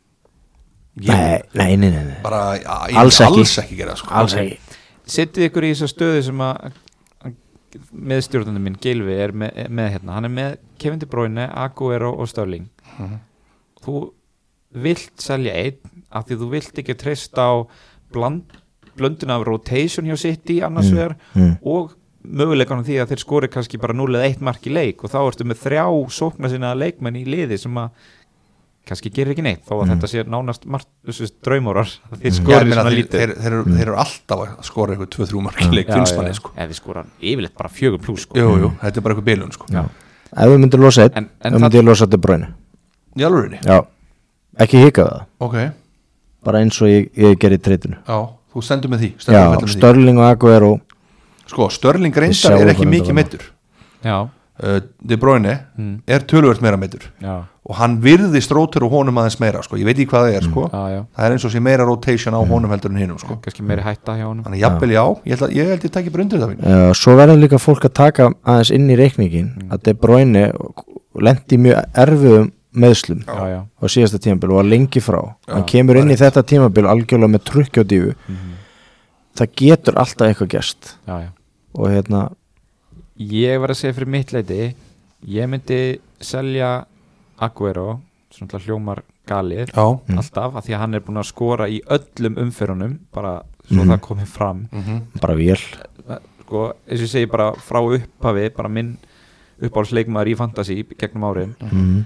Nei bara alls ekki gera sko. Alls ekki Sittið ykkur í þessa stöðu sem að meðstjórnandi minn Gylfi er með hérna, hann er með Kevin De Bruyne, Aguero og Sterling þú vilt selja einn af því þú vilt ekki treysta á blöndun af rotation hjá City annars vegar og möguleikanum því að þeir skori kannski bara 0-1 mark í leik og þá ertu með 3 sókna sinna leikmenn í liði sem að kannski gerir ekki neitt þó að þetta sé nánast draumórar þeir skori svona lítið þeir eru alltaf að skora eitthvað 2-3 mark í leik finnstmanni sko eða skora yfirleitt bara 4+ sko jú, þetta er bara eitthvað bilun sko ef við myndum losa einn, ef við myndum losa De Bruyne í alvörinni? Já, ekki hika það ok bara eins og ég gerir í treytinu já, þú stendur með því já, Sterling og Aguero sko, Sterling reyndar er ekki mikið meiddur já De Bruyne er töluvert meira meiddur og hann virðist rótur og honum aðeins meira sko. Ég veit ekki hvað það er sko. Það er eins og sé meira rotation á honum heldur en hinum sko. Kannski meiri hætta hjá honum. Þannig jafnvel ég held ég taki bara undir það mín. Svo verður líka fólk að taka aðeins inn í reikningin að De Bruyne lendi mjög erfiðum meðslum á síðasta tímabil og var lengi frá hann kemur inn í þetta tímabil algjörlega með trukki og dífu það getur alltaf eitthvað gerst og hérna ég var að segja fyrir mitt leiti ég myndi selja Aguero, svona hljómar galið alltaf, af því að hann er búin að skora í öllum umferðunum bara svo það komið fram bara vel sko, eins og ég segi bara frá upphafi bara minn uppáhaldsleikmaður í fantasy gegnum árin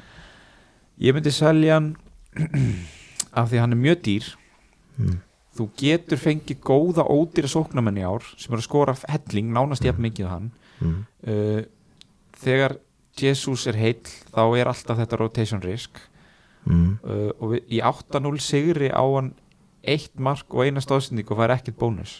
ég myndi selja hann af því að hann er mjög dýr þú getur fengið góða ódýra sóknarmenn í ár sem eru að skora helling, nánast jafn mikið hann þegar Jesus er heill þá er alltaf þetta rotation risk og í 8-0 sigri á hann 1 mark og 1 stóðsending og fær ekkert bónus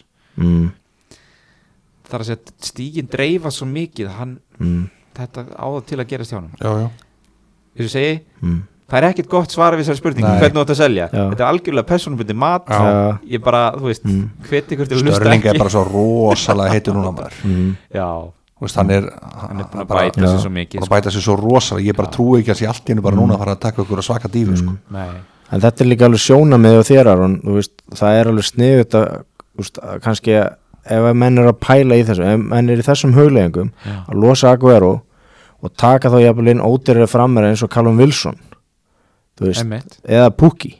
þar að segja stígin dreifa svo mikið þetta áður til að gerast hjá hann þess að segi það er ekkert gott svara við þessari spurningu hvernig þú ætti að selja þetta er algjörlega persónubundi mat ég bara, þú veist, hveti ykkur til að hlusta Sterling er bara svo rosalega heitur núna bara já Veist, hann er búin að bæta sig svo mikið að bæta sig svo rosalega, ég bara trúi ekki að sé allt í hennu bara núna að fara að taka ykkur að svaka dífu sko. En þetta er líka alveg sjónamið og þér Aron, það er alveg sniðut að kannski ef menn er að pæla í þessu ef menn er í þessum hugleggingum að losa Aguero og taka þá jafnvel inn ódýrari frammeira eins og Callum Wilson eða Pukki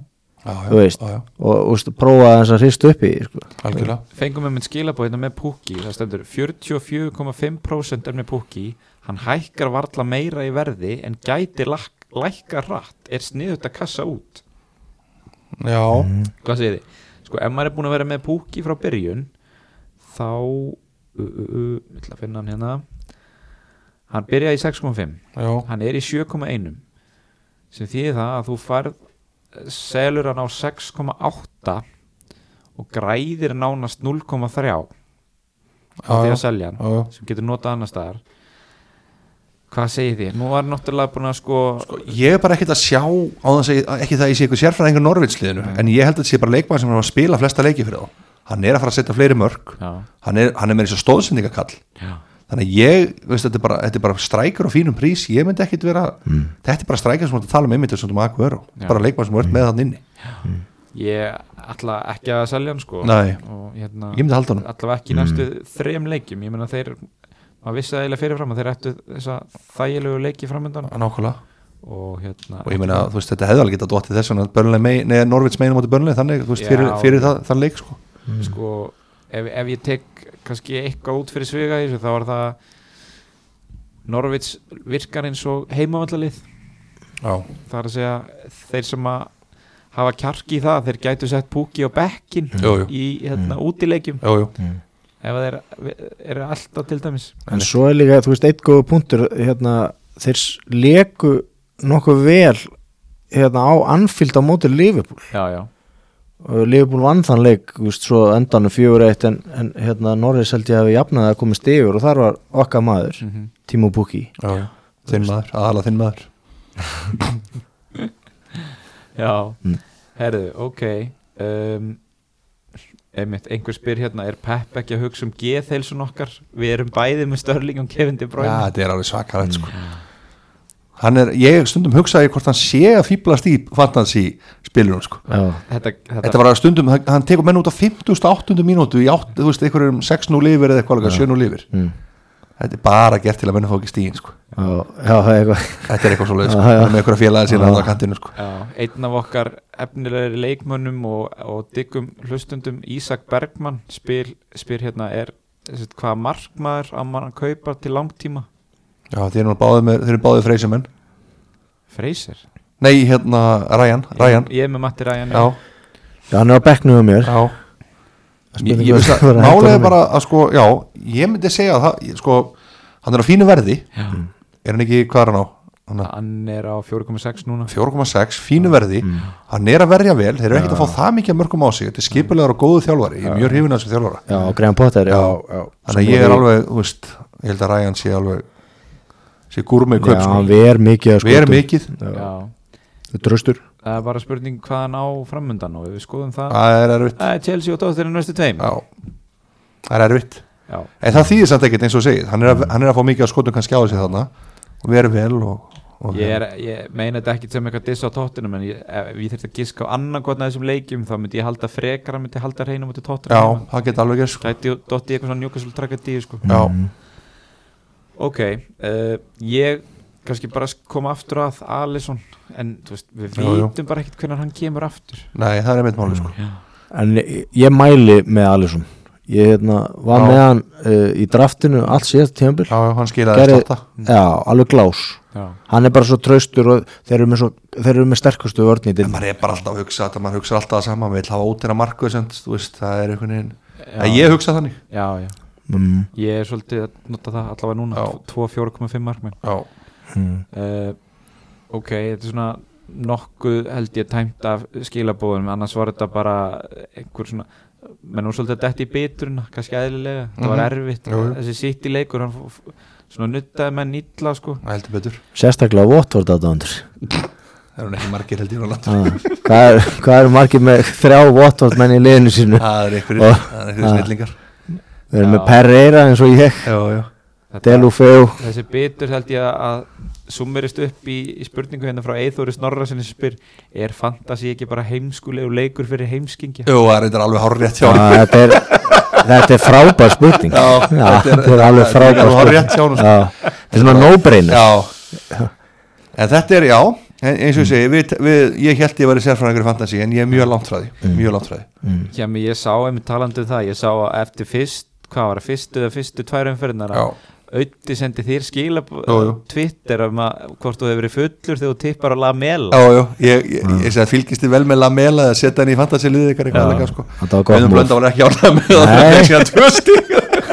og prófa þess að hrista upp í sko. Fengum við með skilabóð með Pukki það stendur 44,5% er með Pukki hann hækkar varla meira í verði en gæti lækka rætt er sniðut að kassa út hvað segir þið? Sko ef maður er búin að vera með Pukki frá byrjun þá Ég ætla að finna hann hérna. Hann byrjaði í 6,5. Já. Hann í 7,1 sem þýðir það að þú selur hann á 6,8 og græðir nánast 0,3 á því að selja hann sem getur notað annar staðar. Hvað segir þið? Nú var náttúrulega búin að sko ég bara ekkert að sjá á þess að ekki það ég sé eitthvað sérfræðingur Norvítsliðinu en ég held að þetta sé bara leikmann sem er að spila flesta leiki fyrir þá. Hann er að fara að setja fleiri mörk. Hann er með eins og stóðsendingakall. Þannig að ég, veist, þetta er bara strækjur á fínum prís. Ég myndi ekkert vera þetta er bara strækjur sem þú tala einmitt sem þú maður vera. Bara leikmann sem verður með hann inni. Ég ætla ekki að selja hann sko. Nei, og ég myndi halda hann. Allavega ekki næstu 3 leikjum. Ég meina maður vissi það eiginlega fyrirfram að þeir ættu þessa þægilegu leiki framöndan. Nákvæmlega. Og ég meina, þú veist, þetta hefði alveg getað dottið þess að Norvíts megin á móti Burnley þannig, þú veist, fyrir þann leik sko. Sko, ef ég tek kannski eitthvað út fyrir sviga í þessu þá var það Norvíts virkar eins og heimavöllalið. Það er að segja þeir sem að hafa kjarki í það, þeir gætu sett Pukki á bekkin í útileikjum. Ef þeir eru alltaf til dæmis. En svo er líka, þú veist, eitt góða punktur þeir leku nokkuð vel á Anfield á móti Liverpool. Og Liverpool vann þann leik, þú veist, svo endanum 4-1 en Norris held ég hafi jafnað að komast yfir og þar var okkar maður Timo Pukki. Þinn maður, aðalega þinn maður. Herðu, ok. Einhver spyr hérna, er Pep ekki að hugsa geðheilsun okkar? Við erum bæði með Sterling og Kevin De Bruyne. Þetta er alveg svakalegt sko. Ég stundum hugsaði hvort hann sé að fíblast í fantasy spilunum sko. Þetta var að stundum, hann tekur menn út á 58. mínútu í 8, þú veist, einhverjum 6-0 yfir eða eitthvað, 7-0 yfir. Þetta er bara gert til að menna fá ekki stíðin sko. Þetta er eitthvað svo leið sko. Með einhverja félaga sína á kantinu sko. Einn af okkar efnilegri leikmönnum og diggum hlustundum, Ísak Bergmann spyr hérna, hvaða markmaður að mann kaupa til langtíma? Þeir eru báðið Freysimenn. Freyser? Nei, Ryan. Ég er með Matti Ryan. Já, hann er á bekknum með mér. Málið er bara að sko, ég myndi segja að það, sko, hann er á fínu verði. Er hann ekki, hvað er hann á? Hann er á 4,6 núna. 4,6, fínu verði. Hann er að verja vel, þeir eru ekkert að fá það mikið mörgum á sig. Þetta er skipulegar og góðu þjálfari. Ég er mjög hrifinn af þessu þjálfara. Já, Graham Potter. Þannig að ég er alveg, þú veist, ég held að Ryan sé alveg gúrmið kaup sko. Hann ver mikið Þetta er tröstur. Það er bara spurning hvað hann á framundan og við skoðum það. Það er erfitt. Chelsea og Tottenham næstu 2. Það er erfitt. En það þýðir samt ekkert eins og segið. Hann er að fá mikið að skotum kannski á sig þarna og við erum vel og Ég meina þetta ekki sem eitthvað diss á Tottenham en ef ég þurfti að giska á annan hvort af þessum leikjum þá myndi ég halda frekar að myndi halda hreinu mútið Tottenham. Það geta alveg gerst sko. Gæti dotti eitthvað svona Newcastle tragedíu sko. Ok, ég kannski bara koma aftur að Alisson en þú veist, við vitum bara ekkert hvernig hann kemur aftur. Nei, það er einmitt máli sko. En ég mæli með Alisson. Ég var með hann í draftinu allt síðast tímabil. Hann skilaði þetta. Alveg glás. Hann er bara svo traustur og þeir eru með sterkustu vörn í deildinni. Maður er bara alltaf að hugsa þetta, maður hugsa alltaf það sama, maður vil hafa ódýra markvörð sem, þú veist, það er einhvern veginn. Ég hugsa þannig. Ég er svolítið að nota það allavega núna 2,4,5 markmenn. Ok, þetta er svona nokkuð held ég tæmt af skilabóðum, annars var þetta bara einhver svona, menn var svolítið dætt í biturina, kannski eðlilega, það var erfitt. Þessi sitt í leikur, hann svona nuttaði menn illa sko. Heldur betur. Sérstaklega Watford aðdáendur. Það eru ekki margir held ég á landur. Hvað eru margir með 3 Watford menn í liðinu sínu? Það er einhverjir snillingar. Við erum með Pereira eins og ég. Delufeu. Þessi bitur held ég að summerist upp í spurningu hérna frá Eyþóri Snorrasinni sem spyr, er fantasy ekki bara heimskulegur leikur fyrir heimskingja? Jú, það er alveg hárrétt hjá Þetta er frábær spurning. Þetta er alveg frábær spurning. Þetta er svona no-brainer. En þetta er, eins og ég segi, ég held ég væri sérfræðingur í fantasy en ég er mjög langt frá því. Ég sá einmitt talandi það, ég sá eftir fyrstu 2 umferðinar Auði sendi þér skila Twitter hvort þú hefur verið fullur þegar þú tippar á Lamela. Ég segi að fylgist þið vel með Lamela að setja hann í fantasy liðið eitthvað sko. Auðvitað Blönda var ekki ánægð með það.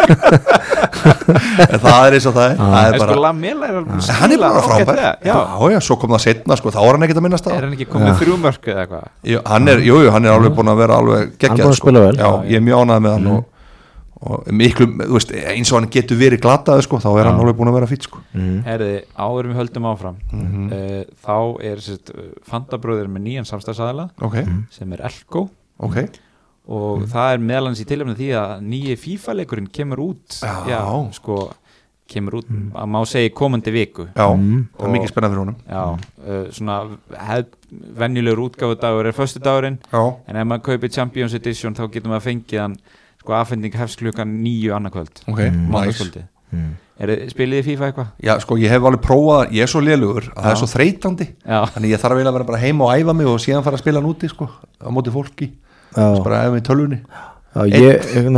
En það eins og það er sko Lamela hann bara frábær já, svo kom það setna sko, þá hann ekkert að minnast á hann ekki komið 3 mörk eða eitthvað hann er alveg búin að vera alveg geggjað sko. Já, ég er mjög ánægð með hann og miklu, þú veist, eins og hann getur verið glataði sko, þá er hann alveg búin að vera fýtt sko. Herði, áður við höldum áfram þá er Fantabróðir með nýjan samstarfsaðila sem er Elko og það er meðalans í tilefni því að nýji FIFA-leikurinn kemur út kemur út að má segja komandi viku það er mikið spennandi fyrir honum svona venjulegur útgáfudagur er föstudagurinn en ef maður kaupir Champions Edition þá getur maður fengið hann sko afhending hefst klukkan 9 annarkvöld mánudagskvöldi spilið þið FIFA eitthvað? Já sko ég hef alveg prófað, ég er svo lélugur að það er svo þreytandi þannig ég þarf að vera bara heima og æfa mig og síðan fara að spila hann úti sko á móti fólki bara æfa mig í tölvunni ég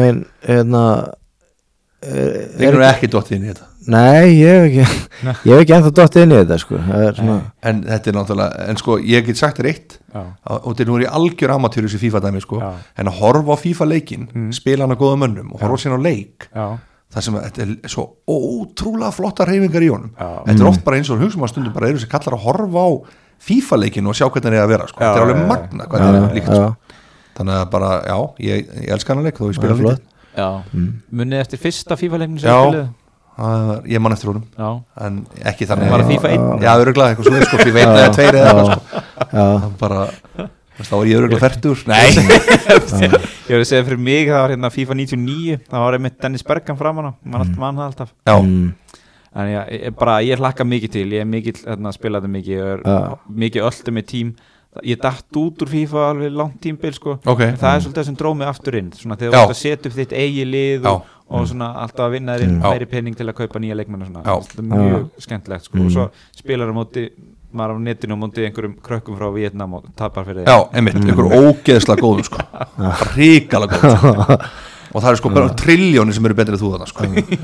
þeir eru ekki dottið inn í þetta nei, ég hef ekki ennþá dottið inn í þetta sko. En þetta er náttúrulega en sko ég get sagt þér eitt og þetta nú er ég algjör amatör þessi FIFA dæmi sko en að horfa á FIFA leikin spila hann að góða mönnum og horfa síðan á leik það sem þetta er svo ótrúlega flotta hreyfingar í honum þetta er oft bara eins og hugsa stundum bara eru sem kallar að horfa á FIFA leikin og sjá hvernig það er að vera sko. Þetta er alveg magna hvað þetta er líkt sko. Þannig að bara, ég elska hann að leik þó ég spila lítið Munið eftir fyrsta FIFA-leiknum sem spilið? Ég man eftir honum en ekki þannig Var það FIFA 1? Já, örugglega eitthvað svo sko, FIFA 1 eða 2 eða eitthvað sko. Bara, þá var ég örugglega fertur Nei Ég voru að segja fyrir mig, það var hérna FIFA 99 það var einmitt Dennis Bergkamp framan á mann það alltaf En ég hlakka mikið til ég er mikið að spila þetta mikið öllum með tím ég datt út úr FIFA alveg langt tímbil sko. Það er svolítið sem dróð mig aftur inn svona, þegar þú ætti að setja upp þitt eigi lið og svona, alltaf að vinna þér inn meiri pening til að kaupa nýja leikmenn það er mjög skemmtilegt sko. Og svo spilar maður á netinu og móti einhverjum krökkum frá Vietnam og tapar fyrir Já, einmitt, einhver ógeðslega góðum sko. Ríkala góðum sko. Og það er sko bara triljónir sem eru betrið þú þarna sko.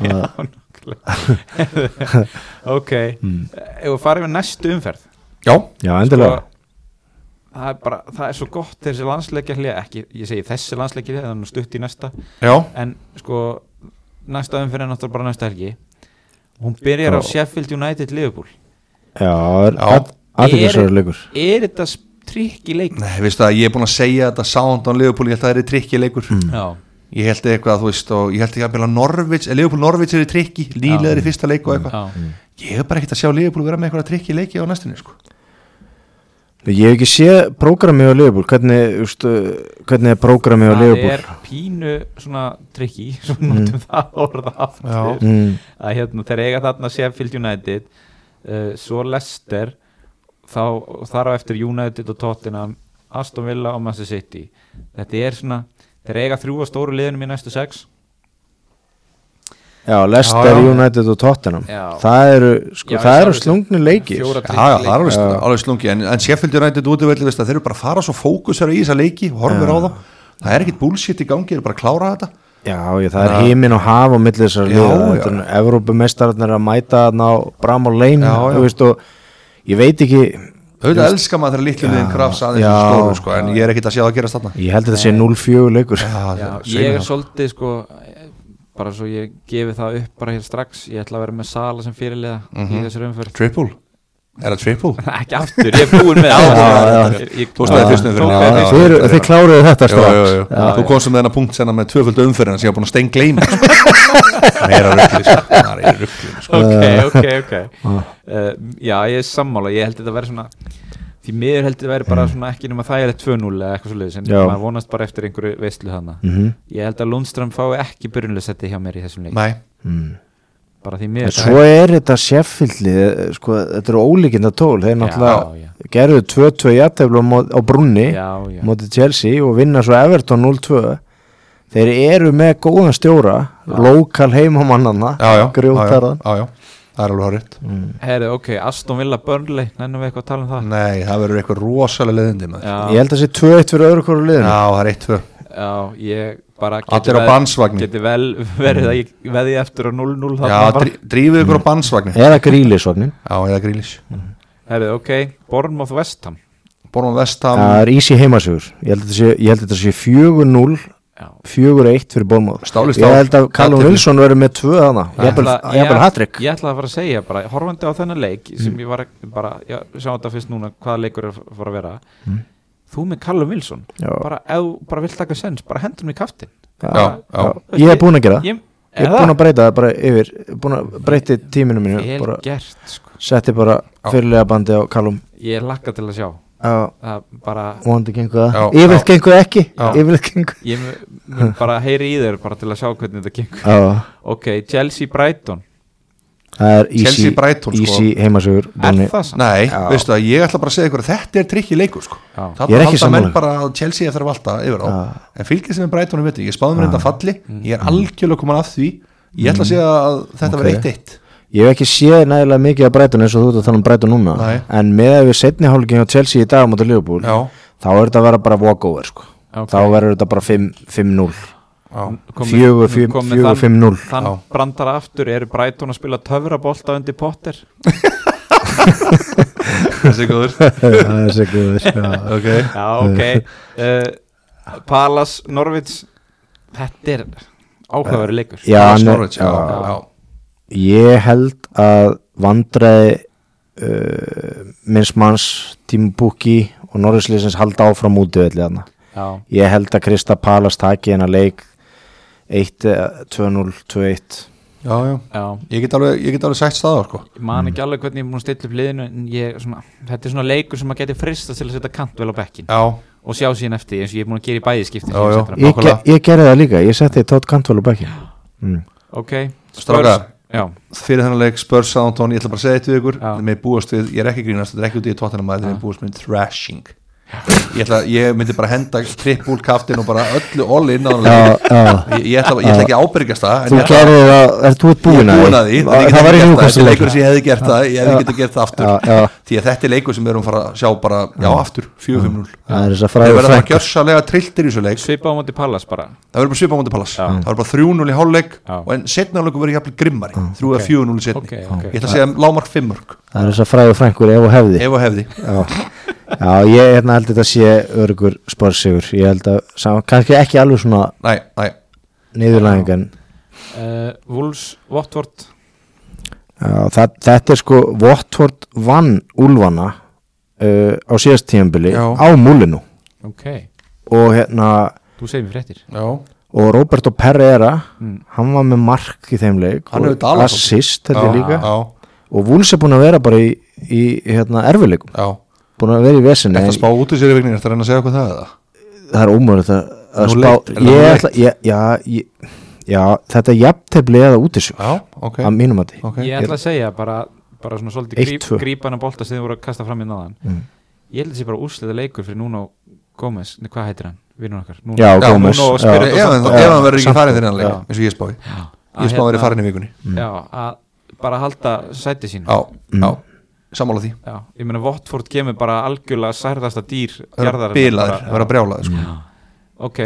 Ok Ef við farum við næstu umferð Já, endilega það er svo gott þessi landsleikja ekki, ég segi þessi landsleikja það er nú stutt í næsta en sko næsta umferð er náttúrulega bara næsta helgi hún byrjar á Sheffield United Liverpool aðeinsverður leikur er þetta trikki leikur? Nei, veistu að ég er búin að segja þetta Southampton Liverpool, ég held að það er trikki leikur ég held eitthvað, þú veist og ég held ekki að Norwich, Liverpool Norwich er trikki nýlegar í fyrsta leik og eitthvað ég hef bara ekkert að sjá Liverpool vera með eitthvað trikki leiki á næstunni sko Ég hef ekki séð prógramið á Liverpool hvernig er prógramið á Liverpool Það er pínu svona trikki svona notum það orða aftur að þeir eiga þarna Sheffield United svo Leicester þar á eftir United og Tottenham Aston Villa og Manchester City þetta er svona, þeir eiga 3 stóru liðunum í næstu 6 Já, Leicester, United og Tottenham það eru slungni leikir það er alveg slungi en Sheffield United útivelli, þeir eru bara að fara svo fókusar í þessa leiki og horfir á það er ekkit bullshit í gangi, þeir eru bara að klára þetta það er himinn og haf á milli þessar liða, Evrópumeistararnir að mæta þarna á Bramall Lane og ég veit ekki auðvitað elskar maður þegar litlu liðin krafs aðeins stóru sko, en ég er ekkit að sjá það gerast þarna ég held að þetta sé 0-4 leikur ég er svolítið sko bara svo ég gefi það upp bara hér strax ég ætla að vera með Sala sem fyrirliða í þessari umferð Triple? Er það triple? Ekki aftur, ég er búinn með Þú stæði fyrst umferð Þið kláruðu þetta strax Þú komst með þennan punkt senna með 2 umferðina sem ég hafa búin að steingleyma Það er að ruggli Ok Já, ég er sammála, ég held þetta að vera svona því miður heldur þetta væri bara svona ekki nema það er 2-0 eða eitthvað svoleiðis en maður vonast bara eftir einhverju veislu þarna ég held að Lundström fái ekki byrjunarsetti hjá mér í þessum leik bara því miður svo er þetta Sheffieldlið sko, þetta eru ólíkinda tól þeir náttúrulega gerðu 2-2 jafntefli á Brunni mótið Chelsea og vinna svo Everton 0-2 þeir eru með góðan stjóra lokal heimamannanna grjótarðan það er alveg horrið Herri, ok, Aston Villa Burnley nennum við eitthvað að tala um það Nei, það verður eitthvað rosalega leiðindi ég held að það sé 2-1 fyrir öðru hverju liðinu Já, það er 1-2 Já, ég bara allir á bansvagni geti vel verið að ég veði eftir á 0-0 Já, drífið ykkur á bansvagni Eða Grealish-vagnin Já, eða Grealish Herri, ok, Bournemouth West Ham Það er easy heimasugur Ég held að þetta sé 4-0 4-1 fyrir Bournemouth. Stál í stál. Ég held að Callum Wilson verður með 2 þarna, jafnvel hat-trick. Ég ætla að fara að segja bara, horfandi á þennan leik sem ég var bara, ég sá þetta fyrst núna hvaða leikur er að fara að vera þú með Callum Wilson, bara ef þú bara vilt taka sens, bara hendur mig í kaftin. Ég er búin að gera ég er búin að breyta það bara yfir, búin að breyti tíminu mínu, vel gert sko. Setti bara fyrirlega bandi á Callum. Ég lakka til að sjá það bara vonandi gengur það, yfirleitt gengur það ekki yfirleitt gengur ég mun bara heyri í þér bara til að sjá hvernig þetta gengur. Ok, Chelsea Brighton, það er Chelsea Brighton easy heimasögur. Er það samt? Nei, veistu að ég ætla bara að segja ykkur að þetta er trikki leikur sko. Það er halda menn bara að Chelsea eftir að valda yfir á, en fylgir sem er Brighton ég spáði mér enda falli, ég er algjörlega komin að því, ég ætla að segja að þetta verður 1-1. Ég hef ekki séð nægilega mikið af Brighton eins og þú ert að tala um Brighton núna. En með að við seinni hálfleikin á Chelsea í dag á móti Liverpool, þá er þetta að vera bara walkover sko. Þá verður þetta bara 5-0 4-5-0. Þann brandara aftur, eru Brighton að spila töfrabolta undir Potter? Það er góður. Ok. Palace Norwich, þetta er áhugaverður leikur. Palace Norwich, já. Ég held að vandræði minns manns Timo Pukki og Norrisliðsins halda áfram út í þarna. Ég held að Krista Palace taki hennar leik 1-2-0 2-1. Já. Ég get alveg sagt staðar sko. Ég man ekki alveg hvernig ég er búin að stilla upp liðinu, en þetta er svona leikur sem að geti fristast til að setja Cantwell á bekkin og sjá síðan eftir eins og ég er búin að gera í bæði skipti. Ég gerði það líka, ég setti Todd Cantwell á bekkin. Ok, Strákar, fyrir þennan leik Spurs Southampton, ég ætla bara að segja þetta við ykkur með búast við, ég er ekki grínast, þetta er ekki út í Tottenham þetta er með búast með thrashing. Ég myndi bara henda trippul kaftin og bara öllu all in ég ætla ekki að ábyrgjast það. Þú gerði það, þú ert búin að því það var í þessi leikur sem ég hefði gert það, ég hefði getað gert það aftur því að þetta er leikur sem við erum fara að sjá bara aftur 4-5-0. Það verður bara gjörsalega trilltir í þessu leik. Svipa á móti Palace bara. Það verður bara svipa á móti Palace. Það verður bara 3-0 í hálfleik en setna hálfleikur verður jafnvel grimmari 3-4-0 í setni. Ég ætla að segja lágmark 5 mörk. Það er þess að fræðu frængur ef og hefði. Já, ég held þetta sé örgur Spurs-sigur. Ég held að kannski ekki alveg svona niðurlæging en Wolves Watford. Þetta er sko Watford vann Úlfana á síðast tímabili á múlinu. Og þú segir mér fréttir. Og Roberto Pereira hann var með mark í þeim leik og assist þetta líka og Wolves er búin að vera bara í erfiðleikum. Búin að vera í vesinni. Þetta spá út í sér í vikningi, þetta reyna að segja hvað það er það? Það er ómögulegt að spá. Þetta er jafntefli eða út í sig að mínum að því. Ég ætla að segja bara svona svolítið grípana bolta sem þið voru að kasta fram í náðan. Ég held að það sé bara úrslita leikur fyrir Nuno Gómez, hvað heitir hann? Vinnur okkar. Já, Gómez. Ef hann verður ekki farin fyrir hann leik, eins og ég spái. Ég spái verið farin í vikunni. Já, að bara halda sæti sín. Já. Sammála því. Já, ég meina Watford kemur bara algjörlega særðasta dýr jarðar. Bilaður, vera brjálaður sko. Ok,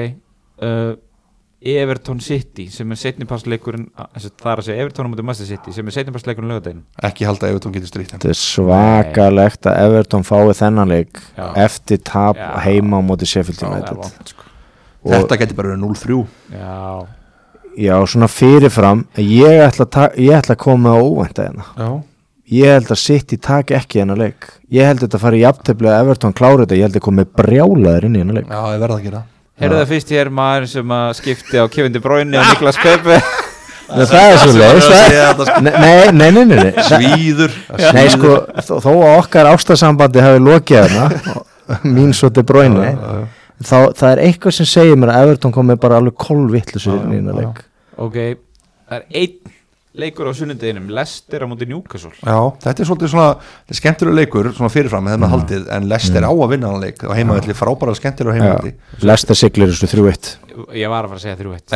Everton City sem er seinnipassleikurinn, það er að segja Everton á móti Manchester City sem er seinnipassleikurinn lögadaginn. Ekki halda að Everton getur strítt. Þetta er svakalegt að Everton fái þennan leik eftir tap heima á móti Sheffield United. Þetta getur bara verið 0-3. Já, svona fyrirfram. Ég ætla að koma á óvænta hérna. Ég held að City taki ekki hennar leik. Ég held að þetta fari jafntefli að Everton klára þetta. Ég held að komi brjálaður inn í hennar leik. Já, ég verða að gera. Heyrðu það fyrst hér maður sem að skipti á Kevin De Bruyne og Niklas Pepe. Það er svo leið. Nei. Svíður. Nei, sko, þó að okkar ástarsambandi hafi lokið hérna, mín svo De Bruyne, það er eitthvað sem segir mér að Everton komi bara alveg kolvitlusur inn í hennar leik. Ok, það er einn leikur á sunnudeginum, Leicester á móti Newcastle. Já, þetta er svolítið svona skemmtilegur leikur, svona fyrirfram með þennan haldið, en Leicester á að vinna hann leik og heimavelli frábæra skemmtilegur heimavelli. Leicester siglir þessu 3-1. Ég var að fara að segja 3-1.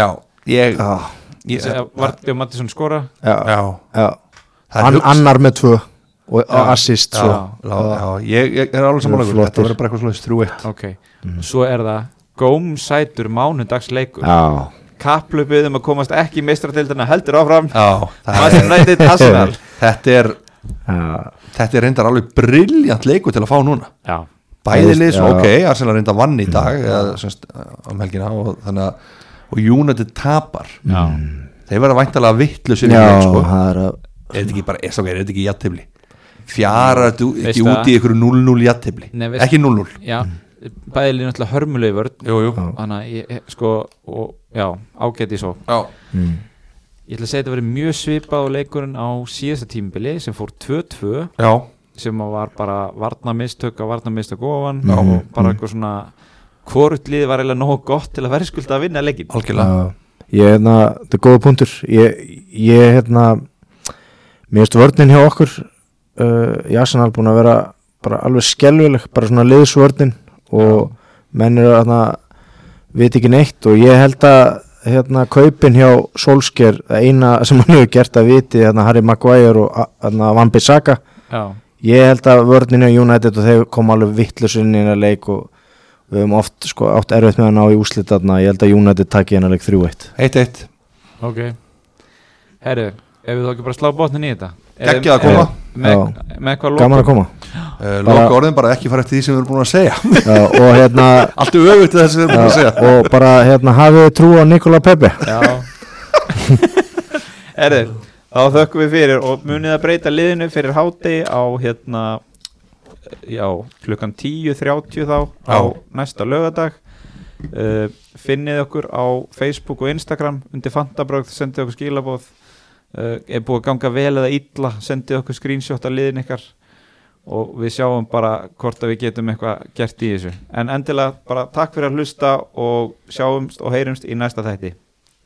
Já, Var Theo Mattisson skora? Já. Annar með 2 og assist svo. Já, ég er alveg samanlegur, þetta verður bara eitthvað slúðist 3-1. Ok, svo er það gómsætur mánudagsleikur. Já. Kapplöpuð að komast ekki í meistaradeildina heldur áfram. Arsenal. Þetta er reyndar alveg brilljant leikur til að fá núna. Bæði lið, ok, Arsenal reyndar vann í dag eða semst helgina og þannig að og United tapar Já. þeir verða væntanlega vittlausir Já, sko. það er að Er þetta ekki bara, er þetta ekki jafntefli? Fjara ekki Veistu úti í ykkur 0-0 jafntefli Nei, ekki 0-0 Já, bæðilega náttúrulega hörmulegi vörn Jú. þannig að ég, sko og, já, ágæti svo Já. Ég ætla að segja að þetta verið mjög svipað á leikurinn á síðasta tímabili sem fór 2-2 Já. sem var bara varnarmistök ofan Já. og bara eitthvað svona hvort liðið var eiginlega nógu gott til að verðskulda að vinna leikinn Algjörlega ég, þetta er góða punktur ég mér finnst vörnin hjá okkur í Arsenal búin að vera bara alveg skelvileg, bara svona liðsvörnin og menn eru að veit ekki neitt og ég held að kaupin hjá Solskjær eina sem hann hefur gert að viti Harry Maguire og Wan-Bissaka ég held að vörnin hjá United og þeir kom alveg vittlausir inn í hennar leik og við höfum oft átt erfitt með hann á í úrslit ég held að United taki hennar leik 3-1 1-1 Ok, herru, ef við þá ekki bara slá botnin í þetta Geggjað að koma með hvað lókum gaman að koma Loka orðin bara ekki fara eftir því sem við erum búin að segja og allt öfugt þess sem við erum búin að segja og bara hafið trú á Nikola Pepe Já Herru, þá þökkum við fyrir og munið að breyta liðinu fyrir hádegi á klukkan 10:30 þá á næsta laugardag finnið okkur á Facebook og Instagram undir Fantabrögð, sendið okkur skilaboð er búið að ganga vel eða illa sendið okkur screenshot af liðin ykkar og við sjáum bara hvort að við getum eitthvað gert í þessu en endilega bara takk fyrir að hlusta og sjáumst og heyrumst í næsta þætti